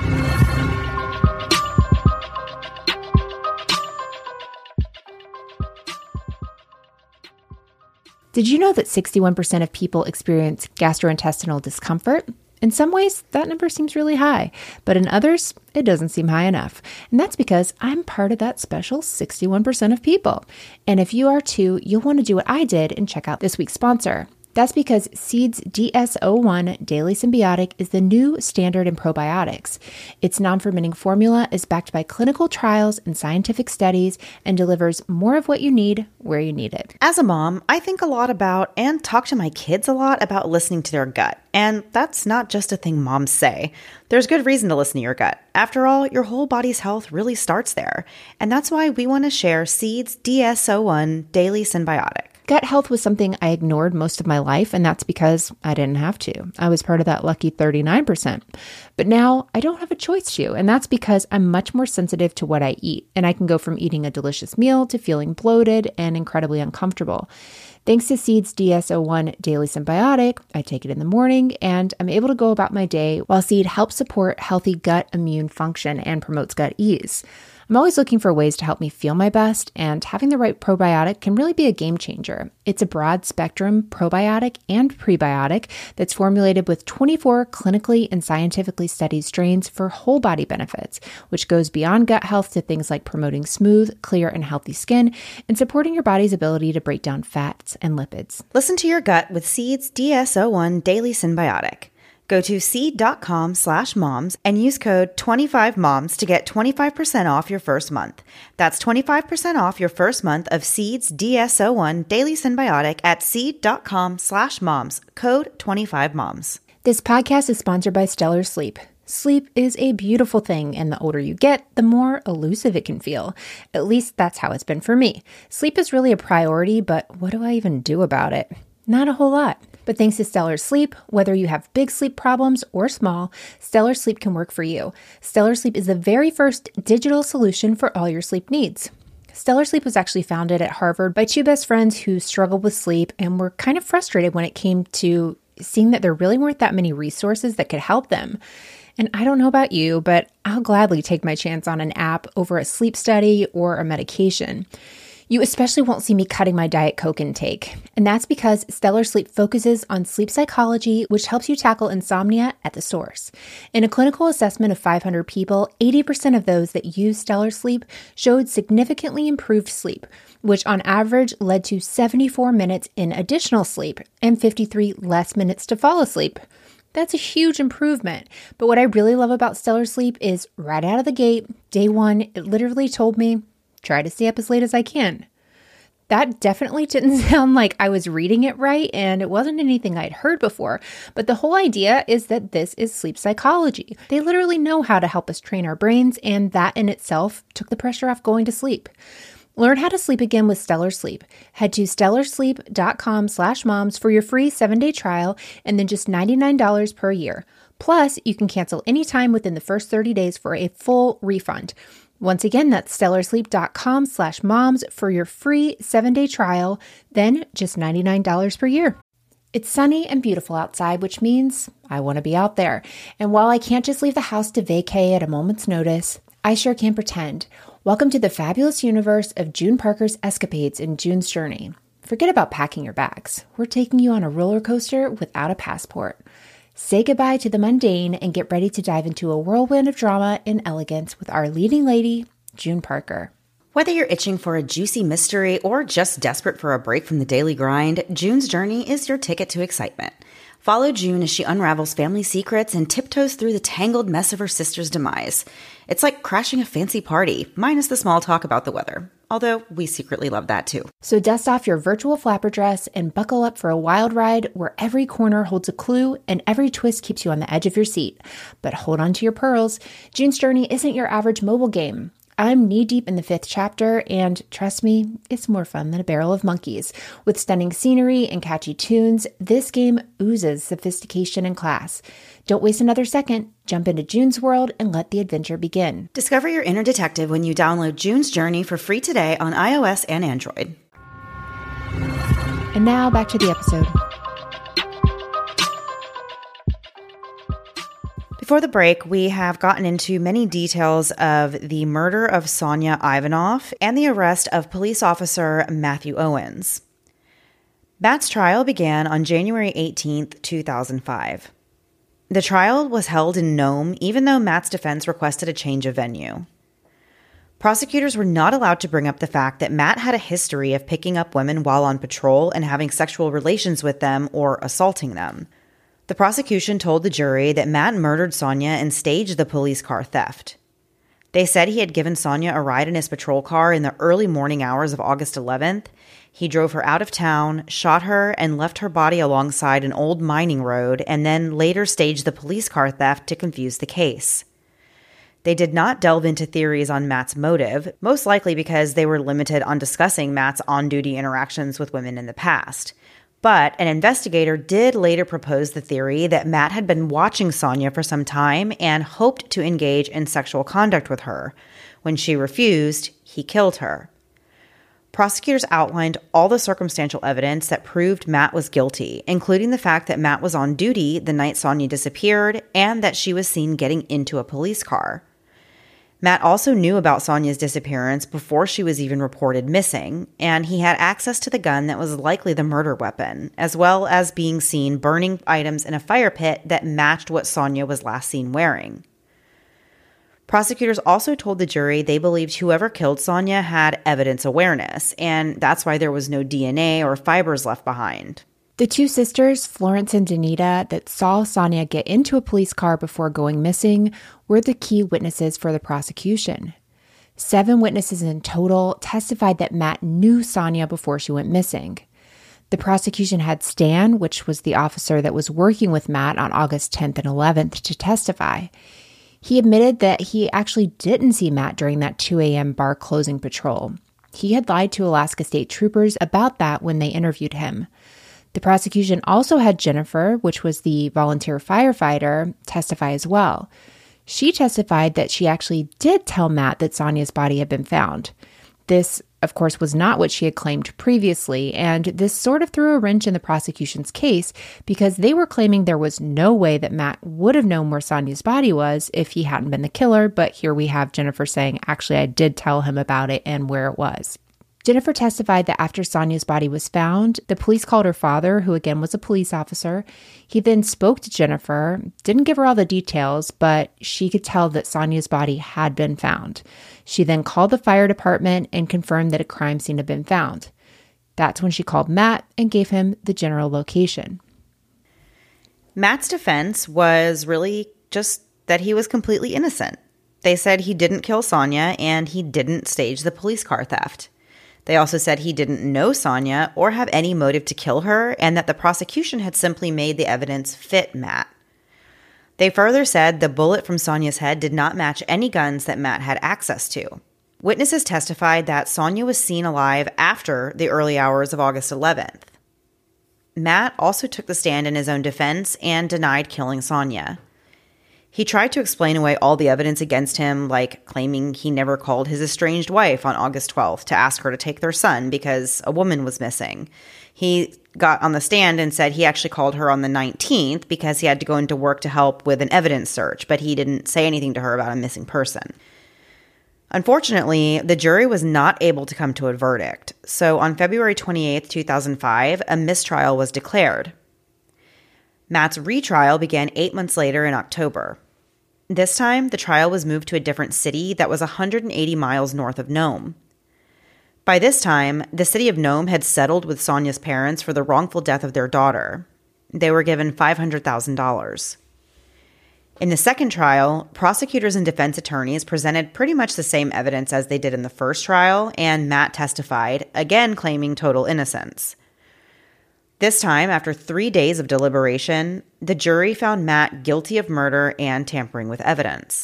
Speaker 4: Did you know that sixty-one percent of people experience gastrointestinal discomfort? In some ways, that number seems really high, but in others, it doesn't seem high enough. And that's because I'm part of that special sixty-one percent of people. And if you are too, you'll want to do what I did and check out this week's sponsor. That's because Seed's D S O one Daily Symbiotic is the new standard in probiotics. Its non-fermenting formula is backed by clinical trials and scientific studies and delivers more of what you need where you need it.
Speaker 3: As a mom, I think a lot about and talk to my kids a lot about listening to their gut. And that's not just a thing moms say. There's good reason to listen to your gut. After all, your whole body's health really starts there. And that's why we want to share Seed's D S O one Daily Symbiotic.
Speaker 4: Gut health was something I ignored most of my life, and that's because I didn't have to. I was part of that lucky thirty-nine percent. But now I don't have a choice to, and that's because I'm much more sensitive to what I eat, and I can go from eating a delicious meal to feeling bloated and incredibly uncomfortable. Thanks to Seed's D S O one Daily Symbiotic, I take it in the morning, and I'm able to go about my day while Seed helps support healthy gut immune function and promotes gut ease. I'm always looking for ways to help me feel my best, and having the right probiotic can really be a game changer. It's a broad spectrum probiotic and prebiotic that's formulated with twenty-four clinically and scientifically studied strains for whole body benefits, which goes beyond gut health to things like promoting smooth, clear, and healthy skin and supporting your body's ability to break down fats and lipids.
Speaker 3: Listen to your gut with Seed's D S O one Daily Symbiotic. Go to seed.com slash moms and use code twenty-five moms to get twenty-five percent off your first month. That's twenty-five percent off your first month of Seed's D S O one Daily Symbiotic at seed.com slash moms, code twenty-five moms.
Speaker 4: This podcast is sponsored by Stellar Sleep. Sleep is a beautiful thing, and the older you get, the more elusive it can feel. At least that's how it's been for me. Sleep is really a priority, but what do I even do about it? Not a whole lot. But thanks to Stellar Sleep, whether you have big sleep problems or small, Stellar Sleep can work for you. Stellar Sleep is the very first digital solution for all your sleep needs. Stellar Sleep was actually founded at Harvard by two best friends who struggled with sleep and were kind of frustrated when it came to seeing that there really weren't that many resources that could help them. And I don't know about you, but I'll gladly take my chance on an app over a sleep study or a medication. You especially won't see me cutting my Diet Coke intake. And that's because Stellar Sleep focuses on sleep psychology, which helps you tackle insomnia at the source. In a clinical assessment of five hundred people, eighty percent of those that used Stellar Sleep showed significantly improved sleep, which on average led to seventy-four minutes in additional sleep and fifty-three less minutes to fall asleep. That's a huge improvement. But what I really love about Stellar Sleep is right out of the gate, day one, it literally told me, try to stay up as late as I can. That definitely didn't sound like I was reading it right, and it wasn't anything I'd heard before. But the whole idea is that this is sleep psychology. They literally know how to help us train our brains, and that in itself took the pressure off going to sleep. Learn how to sleep again with Stellar Sleep. Head to stellarsleep.com slash moms for your free seven-day trial and then just ninety-nine dollars per year. Plus, you can cancel anytime within the first thirty days for a full refund. Once again, that's stellarsleep.com slash moms for your free seven-day trial, then just ninety-nine dollars per year. It's sunny and beautiful outside, which means I want to be out there. And while I can't just leave the house to vacay at a moment's notice, I sure can pretend. Welcome to the fabulous universe of June Parker's escapades in June's Journey. Forget about packing your bags. We're taking you on a roller coaster without a passport. Say goodbye to the mundane and get ready to dive into a whirlwind of drama and elegance with our leading lady, June Parker.
Speaker 3: Whether you're itching for a juicy mystery or just desperate for a break from the daily grind, June's Journey is your ticket to excitement. Follow June as she unravels family secrets and tiptoes through the tangled mess of her sister's demise. It's like crashing a fancy party, minus the small talk about the weather. Although we secretly love that too.
Speaker 4: So dust off your virtual flapper dress and buckle up for a wild ride where every corner holds a clue and every twist keeps you on the edge of your seat. But hold on to your pearls. June's Journey isn't your average mobile game. I'm knee-deep in the fifth chapter, and trust me, it's more fun than a barrel of monkeys. With stunning scenery and catchy tunes, this game oozes sophistication and class. Don't waste another second. Jump into June's world and let the adventure begin.
Speaker 3: Discover your inner detective when you download June's Journey for free today on iOS and Android.
Speaker 4: And now back to the episode.
Speaker 3: Before the break, we have gotten into many details of the murder of Sonia Ivanov and the arrest of police officer Matthew Owens. Matt's trial began on January eighteenth, two thousand five. The trial was held in Nome, even though Matt's defense requested a change of venue. Prosecutors were not allowed to bring up the fact that Matt had a history of picking up women while on patrol and having sexual relations with them or assaulting them. The prosecution told the jury that Matt murdered Sonia and staged the police car theft. They said he had given Sonia a ride in his patrol car in the early morning hours of August eleventh. He drove her out of town, shot her, and left her body alongside an old mining road, and then later staged the police car theft to confuse the case. They did not delve into theories on Matt's motive, most likely because they were limited on discussing Matt's on-duty interactions with women in the past. But an investigator did later propose the theory that Matt had been watching Sonia for some time and hoped to engage in sexual conduct with her. When she refused, he killed her. Prosecutors outlined all the circumstantial evidence that proved Matt was guilty, including the fact that Matt was on duty the night Sonia disappeared and that she was seen getting into a police car. Matt also knew about Sonia's disappearance before she was even reported missing, and he had access to the gun that was likely the murder weapon, as well as being seen burning items in a fire pit that matched what Sonia was last seen wearing. Prosecutors also told the jury they believed whoever killed Sonia had evidence awareness, and that's why there was no D N A or fibers left behind.
Speaker 4: The two sisters, Florence and Danita, that saw Sonia get into a police car before going missing were the key witnesses for the prosecution. Seven witnesses in total testified that Matt knew Sonia before she went missing. The prosecution had Stan, which was the officer that was working with Matt on August tenth and eleventh, to testify. He admitted that he actually didn't see Matt during that two a.m. bar closing patrol. He had lied to Alaska State Troopers about that when they interviewed him. The prosecution also had Jennifer, which was the volunteer firefighter, testify as well. She testified that she actually did tell Matt that Sonia's body had been found. This, of course, was not what she had claimed previously, and this sort of threw a wrench in the prosecution's case because they were claiming there was no way that Matt would have known where Sonia's body was if he hadn't been the killer, but here we have Jennifer saying, actually, I did tell him about it and where it was. Jennifer testified that after Sonia's body was found, the police called her father, who again was a police officer. He then spoke to Jennifer, didn't give her all the details, but she could tell that Sonia's body had been found. She then called the fire department and confirmed that a crime scene had been found. That's when she called Matt and gave him the general location.
Speaker 3: Matt's defense was really just that he was completely innocent. They said he didn't kill Sonia and he didn't stage the police car theft. They also said he didn't know Sonia or have any motive to kill her, and that the prosecution had simply made the evidence fit Matt. They further said the bullet from Sonia's head did not match any guns that Matt had access to. Witnesses testified that Sonia was seen alive after the early hours of August eleventh. Matt also took the stand in his own defense and denied killing Sonia. He tried to explain away all the evidence against him, like claiming he never called his estranged wife on August twelfth to ask her to take their son because a woman was missing. He got on the stand and said he actually called her on the nineteenth because he had to go into work to help with an evidence search, but he didn't say anything to her about a missing person. Unfortunately, the jury was not able to come to a verdict, so on February twenty-eighth, two thousand five, a mistrial was declared. Matt's retrial began eight months later in October. This time, the trial was moved to a different city that was one hundred eighty miles north of Nome. By this time, the city of Nome had settled with Sonia's parents for the wrongful death of their daughter. They were given five hundred thousand dollars. In the second trial, prosecutors and defense attorneys presented pretty much the same evidence as they did in the first trial, and Matt testified, again claiming total innocence. This time, after three days of deliberation, the jury found Matt guilty of murder and tampering with evidence.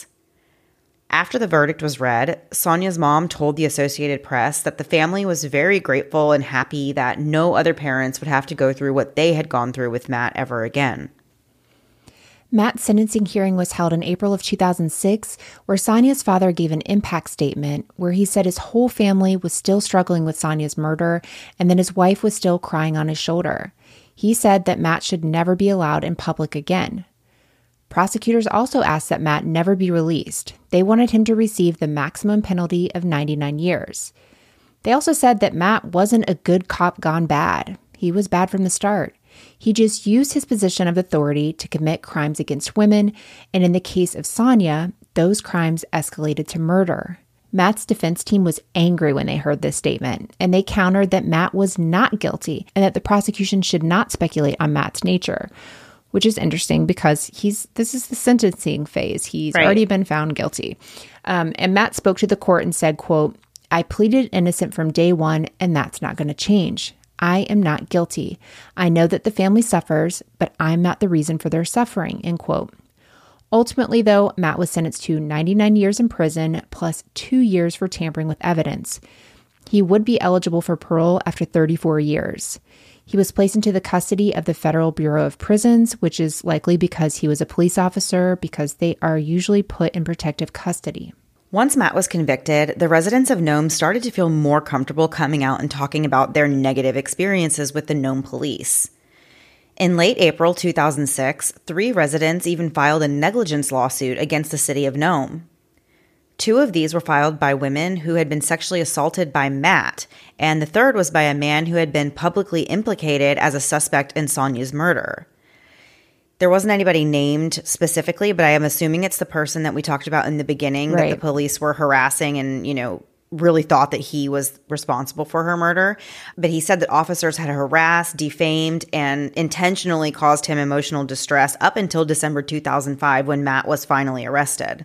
Speaker 3: After the verdict was read, Sonia's mom told the Associated Press that the family was very grateful and happy that no other parents would have to go through what they had gone through with Matt ever again.
Speaker 4: Matt's sentencing hearing was held in April of two thousand six, where Sonia's father gave an impact statement where he said his whole family was still struggling with Sonia's murder and that his wife was still crying on his shoulder. He said that Matt should never be allowed in public again. Prosecutors also asked that Matt never be released. They wanted him to receive the maximum penalty of ninety-nine years. They also said that Matt wasn't a good cop gone bad. He was bad from the start. He just used his position of authority to commit crimes against women, and in the case of Sonia, those crimes escalated to murder. Matt's defense team was angry when they heard this statement, and they countered that Matt was not guilty and that the prosecution should not speculate on Matt's nature, which is interesting because he's this is the sentencing phase. He's right. already been found guilty. Um, and Matt spoke to the court and said, quote, "I pleaded innocent from day one, and that's not going to change. I am not guilty. I know that the family suffers, but I'm not the reason for their suffering," end quote. Ultimately, though, Matt was sentenced to ninety-nine years in prison plus two years for tampering with evidence. He would be eligible for parole after thirty-four years. He was placed into the custody of the Federal Bureau of Prisons, which is likely because he was a police officer, because they are usually put in protective custody.
Speaker 3: Once Matt was convicted, the residents of Nome started to feel more comfortable coming out and talking about their negative experiences with the Nome police. In late April two thousand six, three residents even filed a negligence lawsuit against the city of Nome. Two of these were filed by women who had been sexually assaulted by Matt, and the third was by a man who had been publicly implicated as a suspect in Sonia's murder. There wasn't anybody named specifically, but I am assuming it's the person that we talked about in the beginning right. that the police were harassing and, you know, really thought that he was responsible for her murder. But he said that officers had harassed, defamed, and intentionally caused him emotional distress up until December two thousand five when Matt was finally arrested.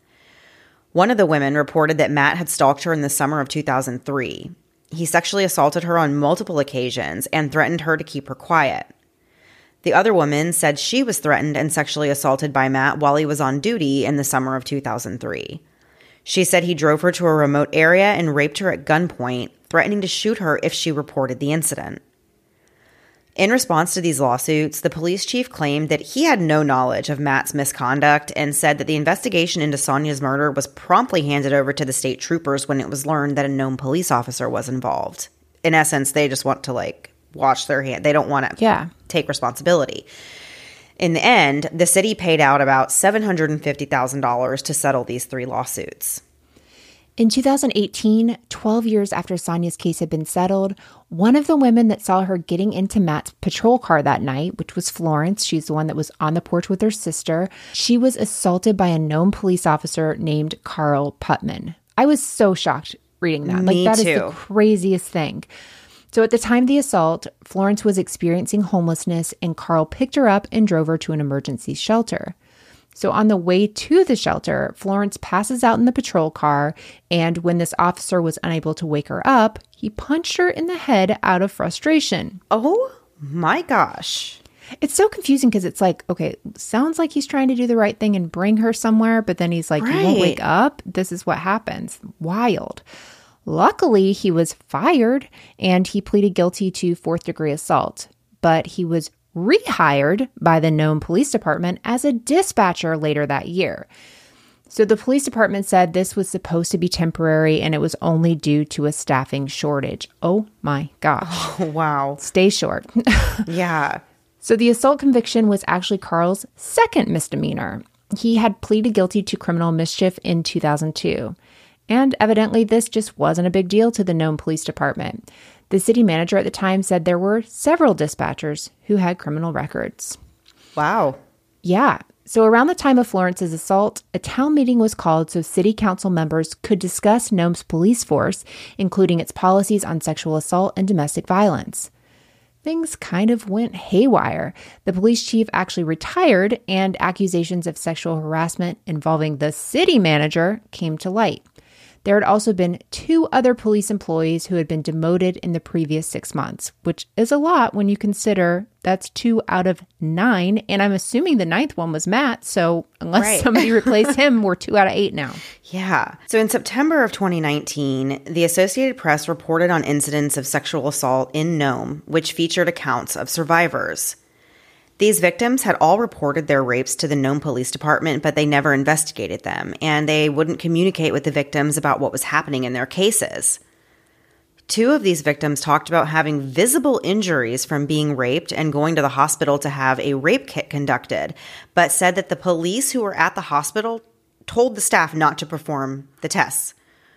Speaker 3: One of the women reported that Matt had stalked her in the summer of two thousand three. He sexually assaulted her on multiple occasions and threatened her to keep her quiet. The other woman said she was threatened and sexually assaulted by Matt while he was on duty in the summer of two thousand three. She said he drove her to a remote area and raped her at gunpoint, threatening to shoot her if she reported the incident. In response to these lawsuits, the police chief claimed that he had no knowledge of Matt's misconduct and said that the investigation into Sonia's murder was promptly handed over to the state troopers when it was learned that a known police officer was involved. In essence, they just want to, like, wash their hand. They don't want to
Speaker 4: yeah.
Speaker 3: take responsibility. In the end, the city paid out about seven hundred fifty thousand dollars to settle these three lawsuits.
Speaker 4: In two thousand eighteen, twelve years after Sonia's case had been settled, one of the women that saw her getting into Matt's patrol car that night, which was Florence, she's the one that was on the porch with her sister, she was assaulted by a known police officer named Carl Putman. I was so shocked reading that.
Speaker 3: Me
Speaker 4: like that
Speaker 3: too.
Speaker 4: is the craziest thing. So at the time of the assault, Florence was experiencing homelessness and Carl picked her up and drove her to an emergency shelter. So on the way to the shelter, Florence passes out in the patrol car, and when this officer was unable to wake her up, he punched her in the head out of frustration.
Speaker 3: Oh my gosh.
Speaker 4: It's so confusing because it's like, okay, sounds like he's trying to do the right thing and bring her somewhere, but then he's like, right. You won't wake up? This is what happens. Wild. Luckily, he was fired and he pleaded guilty to fourth degree assault, but he was rehired by the Nome Police Department as a dispatcher later that year. So the police department said this was supposed to be temporary and it was only due to a staffing shortage. Oh my gosh.
Speaker 3: Oh, wow.
Speaker 4: Stay short.
Speaker 3: Yeah.
Speaker 4: So the assault conviction was actually Carl's second misdemeanor. He had pleaded guilty to criminal mischief in two thousand two. And evidently this just wasn't a big deal to the Nome Police Department. The city manager at the time said there were several dispatchers who had criminal records.
Speaker 3: Wow.
Speaker 4: Yeah. So around the time of Florence's assault, a town meeting was called so city council members could discuss Nome's police force, including its policies on sexual assault and domestic violence. Things kind of went haywire. The police chief actually retired, and accusations of sexual harassment involving the city manager came to light. There had also been two other police employees who had been demoted in the previous six months, which is a lot when you consider that's two out of nine. And I'm assuming the ninth one was Matt. So unless
Speaker 3: right.
Speaker 4: somebody replaced him, we're two out of eight now.
Speaker 3: Yeah. So in September of twenty nineteen, the Associated Press reported on incidents of sexual assault in Nome, which featured accounts of survivors. These victims had all reported their rapes to the Nome Police Department, but they never investigated them, and they wouldn't communicate with the victims about what was happening in their cases. Two of these victims talked about having visible injuries from being raped and going to the hospital to have a rape kit conducted, but said that the police who were at the hospital told the staff not to perform the tests.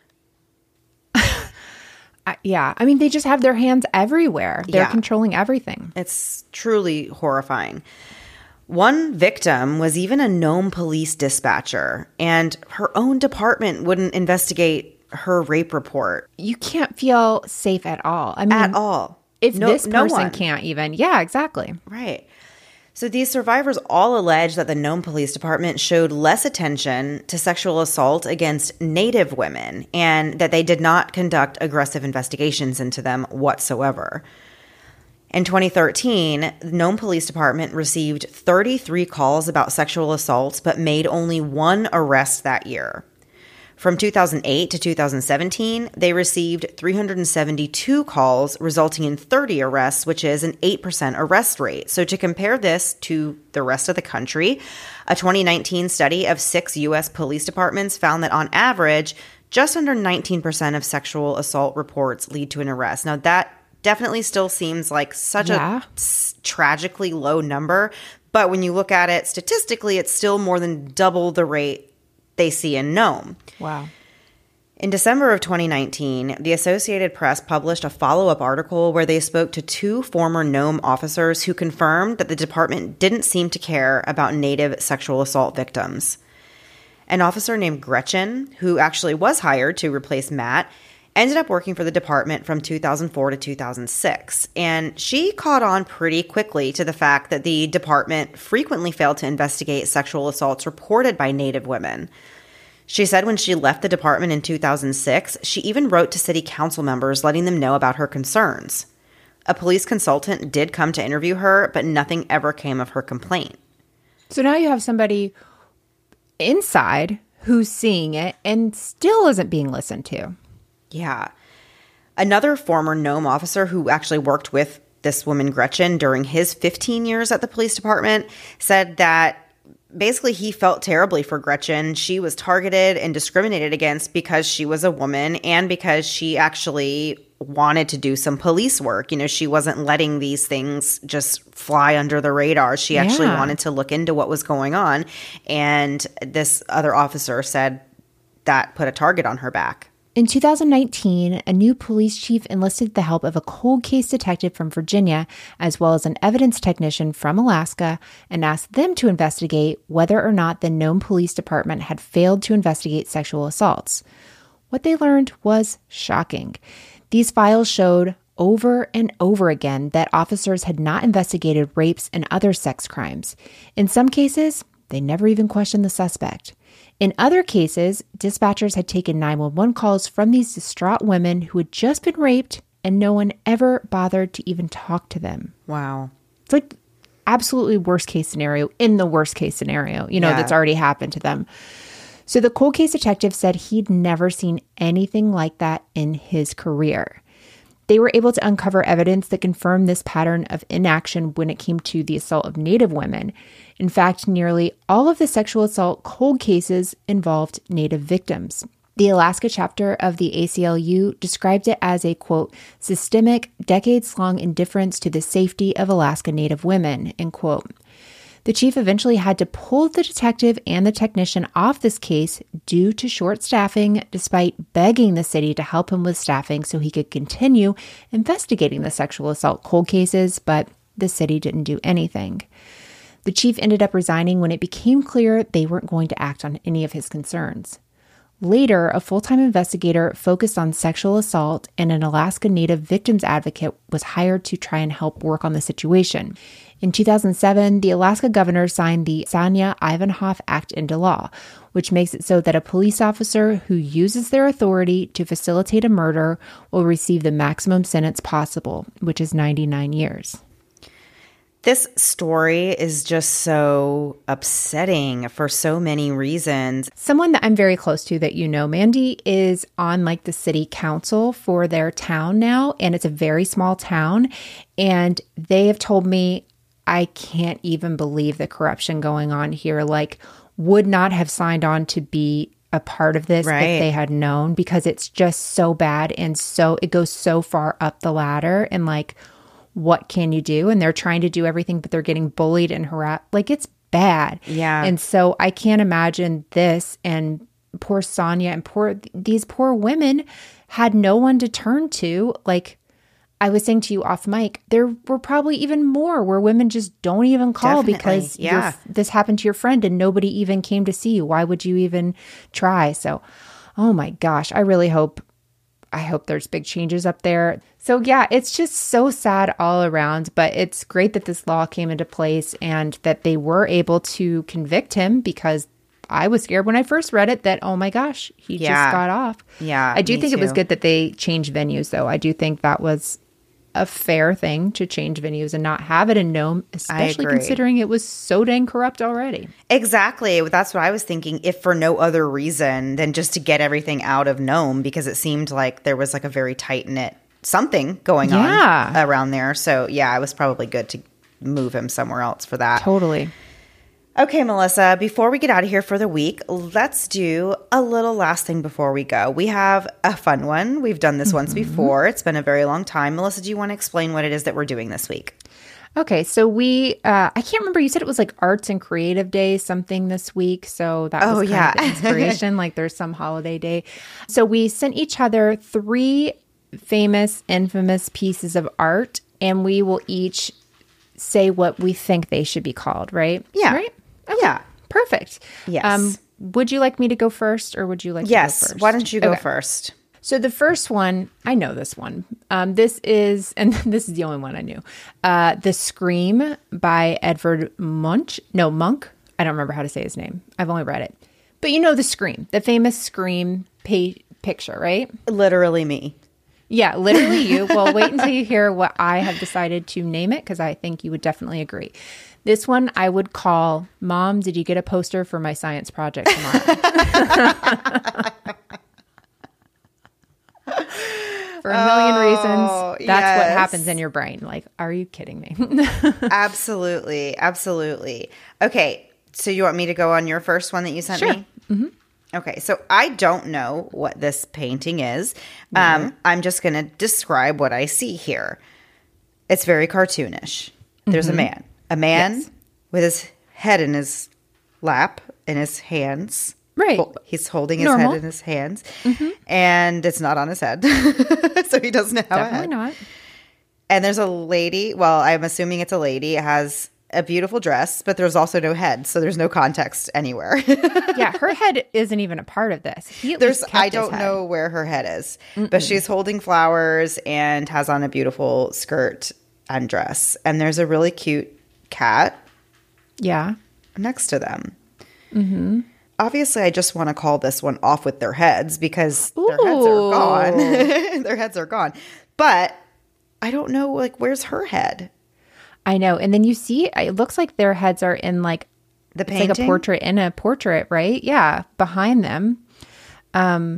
Speaker 4: Uh, yeah. I mean, they just have their hands everywhere. They're
Speaker 3: Yeah.
Speaker 4: controlling everything.
Speaker 3: It's truly horrifying. One victim was even a Nome police dispatcher, and her own department wouldn't investigate her rape report.
Speaker 4: You can't feel safe at all. I mean,
Speaker 3: At all.
Speaker 4: If
Speaker 3: No-
Speaker 4: this
Speaker 3: no
Speaker 4: person
Speaker 3: one.
Speaker 4: can't even. Yeah, exactly.
Speaker 3: Right. So these survivors all allege that the Nome Police Department showed less attention to sexual assault against Native women and that they did not conduct aggressive investigations into them whatsoever. In twenty thirteen, the Nome Police Department received thirty-three calls about sexual assaults but made only one arrest that year. From two thousand eight to two thousand seventeen, they received three hundred seventy-two calls, resulting in thirty arrests, which is an eight percent arrest rate. So to compare this to the rest of the country, a twenty nineteen study of six U S police departments found that on average, just under nineteen percent of sexual assault reports lead to an arrest. Now that definitely still seems like such
Speaker 4: Yeah.
Speaker 3: a s- tragically low number, but when you look at it statistically, it's still more than double the rate they see in Nome.
Speaker 4: Wow.
Speaker 3: In December of twenty nineteen, the Associated Press published a follow-up article where they spoke to two former Nome officers who confirmed that the department didn't seem to care about Native sexual assault victims. An officer named Gretchen, who actually was hired to replace Matt, ended up working for the department from two thousand four to two thousand six, and she caught on pretty quickly to the fact that the department frequently failed to investigate sexual assaults reported by Native women. She said when she left the department in two thousand six, she even wrote to city council members letting them know about her concerns. A police consultant did come to interview her, but nothing ever came of her complaint.
Speaker 4: So now you have somebody inside who's seeing it and still isn't being listened to.
Speaker 3: Yeah. Another former Nome officer who actually worked with this woman, Gretchen, during his fifteen years at the police department said that basically he felt terribly for Gretchen. She was targeted and discriminated against because she was a woman and because she actually wanted to do some police work. You know, she wasn't letting these things just fly under the radar. She actually
Speaker 4: Yeah.
Speaker 3: wanted to look into what was going on. And this other officer said that put a target on her back.
Speaker 4: In two thousand nineteen, a new police chief enlisted the help of a cold case detective from Virginia, as well as an evidence technician from Alaska, and asked them to investigate whether or not the Nome Police Department had failed to investigate sexual assaults. What they learned was shocking. These files showed over and over again that officers had not investigated rapes and other sex crimes. In some cases, they never even questioned the suspect. In other cases, dispatchers had taken nine one one calls from these distraught women who had just been raped, and no one ever bothered to even talk to them.
Speaker 3: Wow.
Speaker 4: It's like absolutely worst case scenario in the worst case scenario, you know,
Speaker 3: Yeah.
Speaker 4: that's already happened to them. So the cold case detective said he'd never seen anything like that in his career. They were able to uncover evidence that confirmed this pattern of inaction when it came to the assault of Native women. In fact, nearly all of the sexual assault cold cases involved Native victims. The Alaska chapter of the A C L U described it as a, quote, systemic, decades-long indifference to the safety of Alaska Native women, end quote. The chief eventually had to pull the detective and the technician off this case due to short staffing, despite begging the city to help him with staffing so he could continue investigating the sexual assault cold cases, but the city didn't do anything. The chief ended up resigning when it became clear they weren't going to act on any of his concerns. Later, a full-time investigator focused on sexual assault and an Alaska Native victims advocate was hired to try and help work on the situation. In two thousand seven, the Alaska governor signed the Sanya Ivanhoff Act into law, which makes it so that a police officer who uses their authority to facilitate a murder will receive the maximum sentence possible, which is ninety-nine years.
Speaker 3: This story is just so upsetting for so many reasons.
Speaker 4: Someone that I'm very close to that you know, Mandy, is on like the city council for their town now, and it's a very small town, and they have told me, I can't even believe the corruption going on here, like would not have signed on to be a part of this
Speaker 3: right.
Speaker 4: if they had known, because it's just so bad and so it goes so far up the ladder, and like, what can you do? And they're trying to do everything, but they're getting bullied and harassed. Like, it's bad.
Speaker 3: Yeah.
Speaker 4: And so I can't imagine this, and poor Sonia and poor, these poor women had no one to turn to. Like I was saying to you off mic, there were probably even more where women just don't even call
Speaker 3: Definitely.
Speaker 4: because
Speaker 3: yeah.
Speaker 4: your, this happened to your friend and nobody even came to see you. Why would you even try? So, oh my gosh, I really hope I hope there's big changes up there. So yeah, it's just so sad all around, but it's great that this law came into place and that they were able to convict him, because I was scared when I first read it that, oh my gosh, he
Speaker 3: Yeah.
Speaker 4: just got off.
Speaker 3: Yeah,
Speaker 4: I do
Speaker 3: me
Speaker 4: think it was
Speaker 3: too.
Speaker 4: good that they changed venues, though. I do think that was a fair thing to change venues and not have it in Nome, especially
Speaker 3: agree.
Speaker 4: considering it was so dang corrupt already.
Speaker 3: Exactly. That's what I was thinking, if for no other reason than just to get everything out of Nome, because it seemed like there was like a very tight-knit something going
Speaker 4: Yeah.
Speaker 3: on around there. So yeah, it was probably good to move him somewhere else for that.
Speaker 4: Totally.
Speaker 3: Okay, Melissa, before we get out of here for the week, let's do a little last thing before we go. We have a fun one. We've done this mm-hmm. once before. It's been a very long time. Melissa, do you want to explain what it is that we're doing this week?
Speaker 4: Okay, so we, uh, I can't remember, you said it was like Arts and Creative Day, something this week. So that was
Speaker 3: oh,
Speaker 4: kind
Speaker 3: yeah.
Speaker 4: of the inspiration, like there's some holiday day. So we sent each other three famous, infamous pieces of art, and we will each say what we think they should be called, right?
Speaker 3: Yeah.
Speaker 4: Right? Okay.
Speaker 3: Yeah.
Speaker 4: Perfect.
Speaker 3: Yes.
Speaker 4: Um, would you like me to go first, or would you like
Speaker 3: yes.
Speaker 4: to go first?
Speaker 3: Why don't you go
Speaker 4: okay.
Speaker 3: first?
Speaker 4: So the first one, I know this one. Um, this is, and this is the only one I knew. Uh, The Scream by Edvard Munch. No, Monk. I don't remember how to say his name. I've only read it. But you know The Scream, the famous Scream pa- picture, right?
Speaker 3: Literally me.
Speaker 4: Yeah, literally you. Well, wait until you hear what I have decided to name it, because I think you would definitely agree. This one I would call, Mom, did you get a poster for my science project tomorrow? For a million
Speaker 3: oh,
Speaker 4: reasons, that's
Speaker 3: yes.
Speaker 4: what happens in your brain. Like, are you kidding me?
Speaker 3: Absolutely. Absolutely. Okay. So you want me to go on your first one that you sent
Speaker 4: sure.
Speaker 3: me?
Speaker 4: Mm-hmm.
Speaker 3: Okay. So I don't know what this painting is.
Speaker 4: Mm-hmm. Um,
Speaker 3: I'm just going to describe what I see here. It's very cartoonish. There's
Speaker 4: mm-hmm.
Speaker 3: a man. A man
Speaker 4: yes.
Speaker 3: with his head in his lap, in his hands.
Speaker 4: Right.
Speaker 3: He's holding his
Speaker 4: Normal.
Speaker 3: head in his hands.
Speaker 4: Mm-hmm.
Speaker 3: And it's not on his head. So he doesn't have
Speaker 4: Definitely
Speaker 3: a head.
Speaker 4: not.
Speaker 3: And there's a lady. Well, I'm assuming it's a lady. It has a beautiful dress, but there's also no head. So there's no context anywhere.
Speaker 4: Yeah, her head isn't even a part of this. He at
Speaker 3: There's,
Speaker 4: least kept
Speaker 3: I
Speaker 4: his
Speaker 3: don't
Speaker 4: head.
Speaker 3: know where her head is,
Speaker 4: Mm-mm.
Speaker 3: but she's holding flowers and has on a beautiful skirt and dress. And there's a really cute cat
Speaker 4: Yeah.
Speaker 3: next to them.
Speaker 4: Mm-hmm.
Speaker 3: Obviously, I just want to call this one off with their heads, because Ooh. their heads are gone. Their heads are gone. But I don't know, like, where's her head?
Speaker 4: I know. And then you see, it looks like their heads are in like,
Speaker 3: The
Speaker 4: it's
Speaker 3: painting?
Speaker 4: like a portrait in a portrait, right? Yeah. Behind them. Um,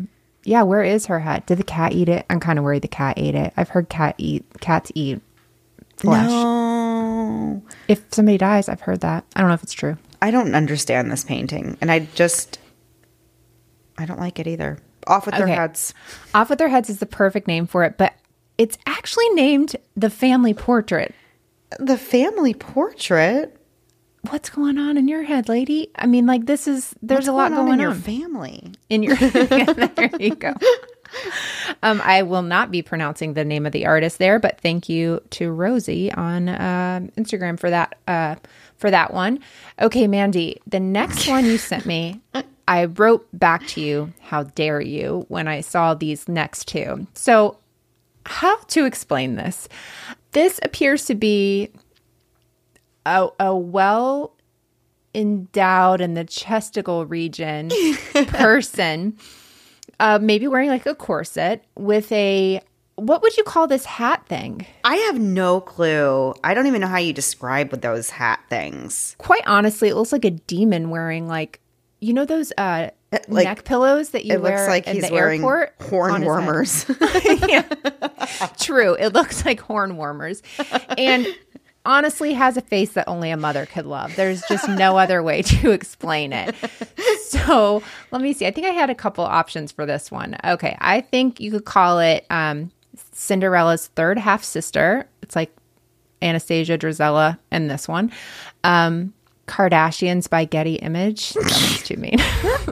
Speaker 4: Yeah, where is her head? Did the cat eat it? I'm kind of worried the cat ate it. I've heard cat eat cats eat flesh.
Speaker 3: No.
Speaker 4: If somebody dies, I've heard that. I don't know if it's true.
Speaker 3: I don't understand this painting. And I just, I don't like it either. Off with their
Speaker 4: Okay.
Speaker 3: heads.
Speaker 4: Off with Their Heads is the perfect name for it, but it's actually named The Family Portrait.
Speaker 3: The family portrait?
Speaker 4: What's going on in your head, lady? I mean, like, this is, there's
Speaker 3: What's
Speaker 4: a lot
Speaker 3: going on
Speaker 4: going
Speaker 3: in your
Speaker 4: on.
Speaker 3: family.
Speaker 4: In your, there you go. Um, I will not be pronouncing the name of the artist there, but thank you to Rosie on uh, Instagram for that, uh, for that one. Okay, Mandy, the next one you sent me, I wrote back to you, how dare you, when I saw these next two. So how to explain this? This appears to be a, a well endowed in the chesticle region person, uh, maybe wearing like a corset with a, what would you call this hat thing?
Speaker 3: I have no clue. I don't even know how you describe with those hat things.
Speaker 4: Quite honestly, it looks like a demon wearing like, you know, those uh,
Speaker 3: Like,
Speaker 4: neck pillows that you
Speaker 3: It
Speaker 4: wear
Speaker 3: looks like
Speaker 4: in
Speaker 3: he's
Speaker 4: the
Speaker 3: wearing
Speaker 4: airport?
Speaker 3: horn
Speaker 4: on his
Speaker 3: warmers.
Speaker 4: head. Yeah. True. It looks like horn warmers. And honestly has a face that only a mother could love. There's just no other way to explain it. So let me see. I think I had a couple options for this one. Okay. I think you could call it um, Cinderella's third half sister. It's like Anastasia, Drizella, and this one. Um, Kardashians by Getty Image. That one's too mean.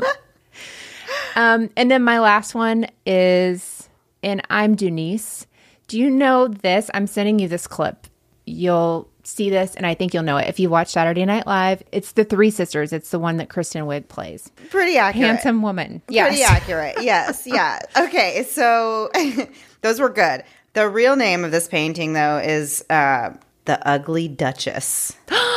Speaker 4: um, and then my last one is, and I'm Denise. Do you know this? I'm sending you this clip. You'll see this, and I think you'll know it. If you watch Saturday Night Live, it's the Three Sisters. It's the one that Kristen Wiig plays.
Speaker 3: Pretty accurate.
Speaker 4: Handsome woman. Yes.
Speaker 3: Pretty accurate. Yes. Yeah. Okay. So those were good. The real name of this painting, though, is uh, The Ugly Duchess.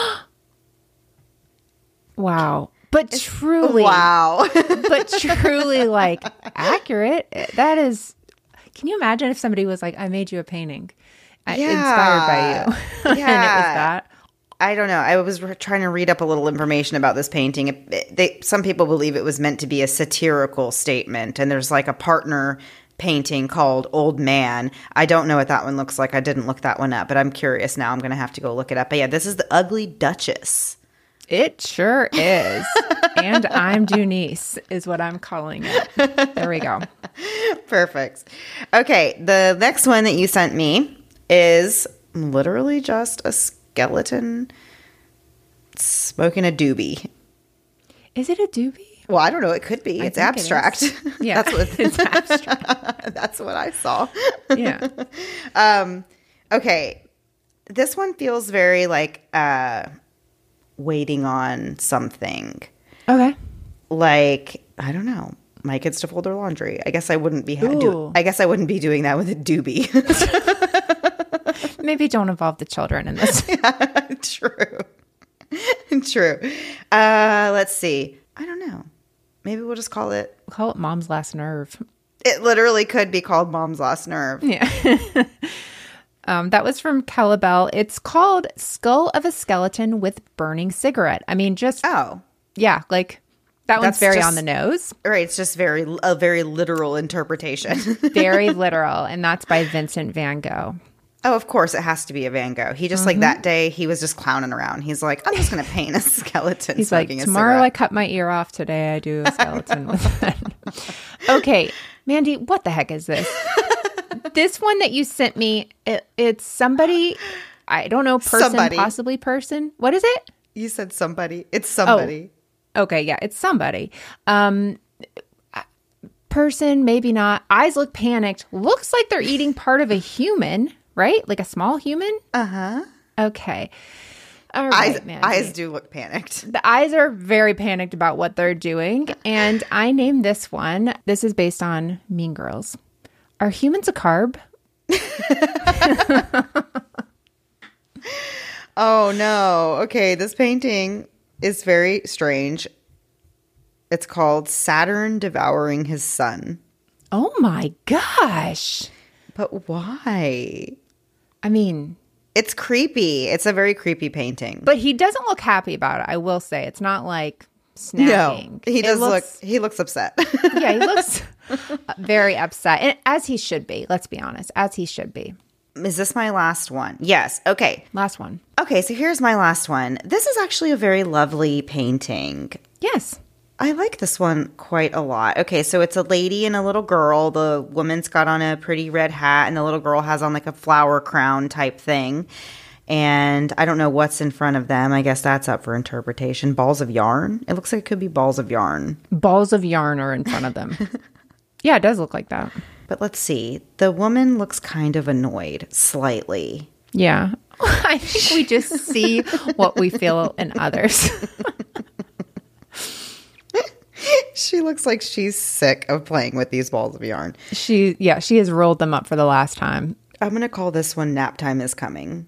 Speaker 4: Wow. But truly.
Speaker 3: Wow.
Speaker 4: But truly, like, accurate. That is. Can you imagine if somebody was like, I made you a painting uh,
Speaker 3: Yeah.
Speaker 4: inspired by you?
Speaker 3: Yeah.
Speaker 4: And it was that.
Speaker 3: I don't know. I was re- trying to read up a little information about this painting. It, it- they, some people believe it was meant to be a satirical statement, and there's like a partner painting called Old Man. I don't know what that one looks like. I didn't look that one up, but I'm curious now. I'm going to have to go look it up. But yeah, this is The Ugly Duchess.
Speaker 4: It sure is. And I'm Dunice is what I'm calling it. There we go.
Speaker 3: Perfect. Okay, the next one that you sent me is literally just a skeleton smoking a doobie.
Speaker 4: Is it a doobie?
Speaker 3: Well, I don't know. It could be.
Speaker 4: I
Speaker 3: It's
Speaker 4: think it
Speaker 3: abstract.
Speaker 4: is. Yeah,
Speaker 3: that's what
Speaker 4: it's abstract.
Speaker 3: That's what I saw.
Speaker 4: Yeah.
Speaker 3: Um. Okay, this one feels very like uh, waiting on something.
Speaker 4: Okay.
Speaker 3: Like, I don't know. My kids to fold their laundry. I guess I wouldn't be. Ha- do- I guess I wouldn't be doing that with a doobie.
Speaker 4: Maybe don't involve the children in this.
Speaker 3: Yeah, true. True. Uh, let's see. I don't know. Maybe we'll just call it.
Speaker 4: We'll call it Mom's Last Nerve.
Speaker 3: It literally could be called Mom's Last Nerve.
Speaker 4: Yeah. um, that was from Calabelle. It's called Skull of a Skeleton with Burning Cigarette. I mean, just
Speaker 3: Oh,
Speaker 4: yeah, like that one's
Speaker 3: That's
Speaker 4: very
Speaker 3: just-
Speaker 4: on the nose.
Speaker 3: right. It's just very a very literal interpretation.
Speaker 4: Very literal, and that's by Vincent Van Gogh.
Speaker 3: Oh, of course, it has to be a Van Gogh. He just like that day, he was just clowning around. He's like, I'm just going to paint a skeleton.
Speaker 4: He's like,
Speaker 3: smoking a
Speaker 4: tomorrow I
Speaker 3: cigarette."
Speaker 4: cut my ear off. Today I do a skeleton with it. Okay, Mandy, what the heck is this? This one that you sent me, it, it's somebody, I don't know, person,
Speaker 3: Somebody.
Speaker 4: possibly person. What is it?
Speaker 3: You said somebody. It's somebody.
Speaker 4: Okay, yeah, it's somebody. Um, person, maybe not. Eyes look panicked. Looks like they're eating part of a human, right? Like a small human?
Speaker 3: Uh huh.
Speaker 4: Okay. All right,
Speaker 3: Eyes,
Speaker 4: Mandy.
Speaker 3: eyes do look panicked.
Speaker 4: The eyes are very panicked about what they're doing. And I named this one. This is based on Mean Girls. Are humans a carb?
Speaker 3: Oh, no. Okay, this painting is very strange. It's called Saturn Devouring His Son.
Speaker 4: Oh my gosh.
Speaker 3: But why?
Speaker 4: I mean,
Speaker 3: It's creepy. It's a very creepy painting.
Speaker 4: but he doesn't look happy about it. I will say it's not like snapping.
Speaker 3: No, he
Speaker 4: It
Speaker 3: does
Speaker 4: looks-
Speaker 3: look, he looks upset.
Speaker 4: Yeah, he looks very upset. And as he should be, let's be honest, as he should be.
Speaker 3: Is this my last one? Yes. Okay.
Speaker 4: Last one.
Speaker 3: Okay, so here's my last one. This is actually a very lovely painting.
Speaker 4: Yes.
Speaker 3: I like this one quite a lot. Okay, so it's a lady and a little girl. The woman's got on a pretty red hat, and the little girl has on like a flower crown type thing. And I don't know what's in front of them. I guess that's up for interpretation. Balls of yarn? It looks like it could be balls of yarn.
Speaker 4: Balls of yarn are in front of them. Yeah, it does look like that.
Speaker 3: But let's see. The woman looks kind of annoyed, slightly.
Speaker 4: Yeah. I think we just see what we feel in others.
Speaker 3: She looks like she's sick of playing with these balls of yarn.
Speaker 4: She, yeah, she has rolled them up for the last time.
Speaker 3: I'm going to call this one Nap Time is Coming.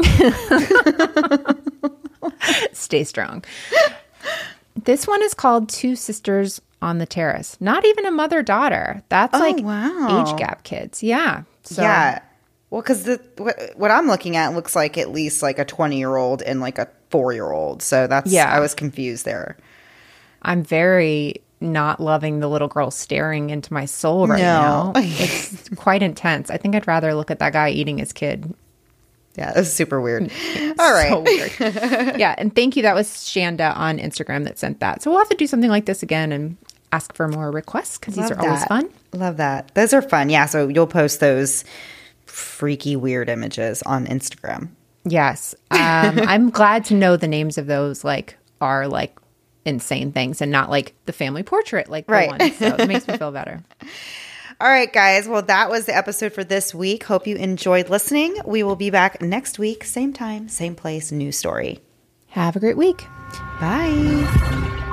Speaker 4: Stay strong. This one is called Two Sisters on the Terrace. Not even a mother-daughter. That's
Speaker 3: Oh,
Speaker 4: like
Speaker 3: wow.
Speaker 4: age gap kids. Yeah. So,
Speaker 3: Yeah. Well, because the what, what I'm looking at looks like at least like a twenty-year-old and like a four-year-old. So that's,
Speaker 4: Yeah.
Speaker 3: I was confused there.
Speaker 4: I'm very not loving the little girl staring into my soul right
Speaker 3: No.
Speaker 4: now. It's quite intense. I think I'd rather look at that guy eating his kid.
Speaker 3: Yeah, it was super weird. All right.
Speaker 4: So weird. Yeah, and thank you. That was Shanda on Instagram that sent that. So we'll have to do something like this again and ask for more requests because these
Speaker 3: Love
Speaker 4: are always
Speaker 3: that.
Speaker 4: fun.
Speaker 3: Love that. Those are fun. Yeah, so you'll post those freaky, weird images on Instagram.
Speaker 4: Yes. Um, I'm glad to know the names of those like are like insane things and not like the family portrait like the
Speaker 3: Right.
Speaker 4: one. So it makes me feel better.
Speaker 3: All right, guys. Well, that was the episode for this week. Hope you enjoyed listening. We will be back next week, same time, same place, new story.
Speaker 4: Have a great week.
Speaker 3: Bye.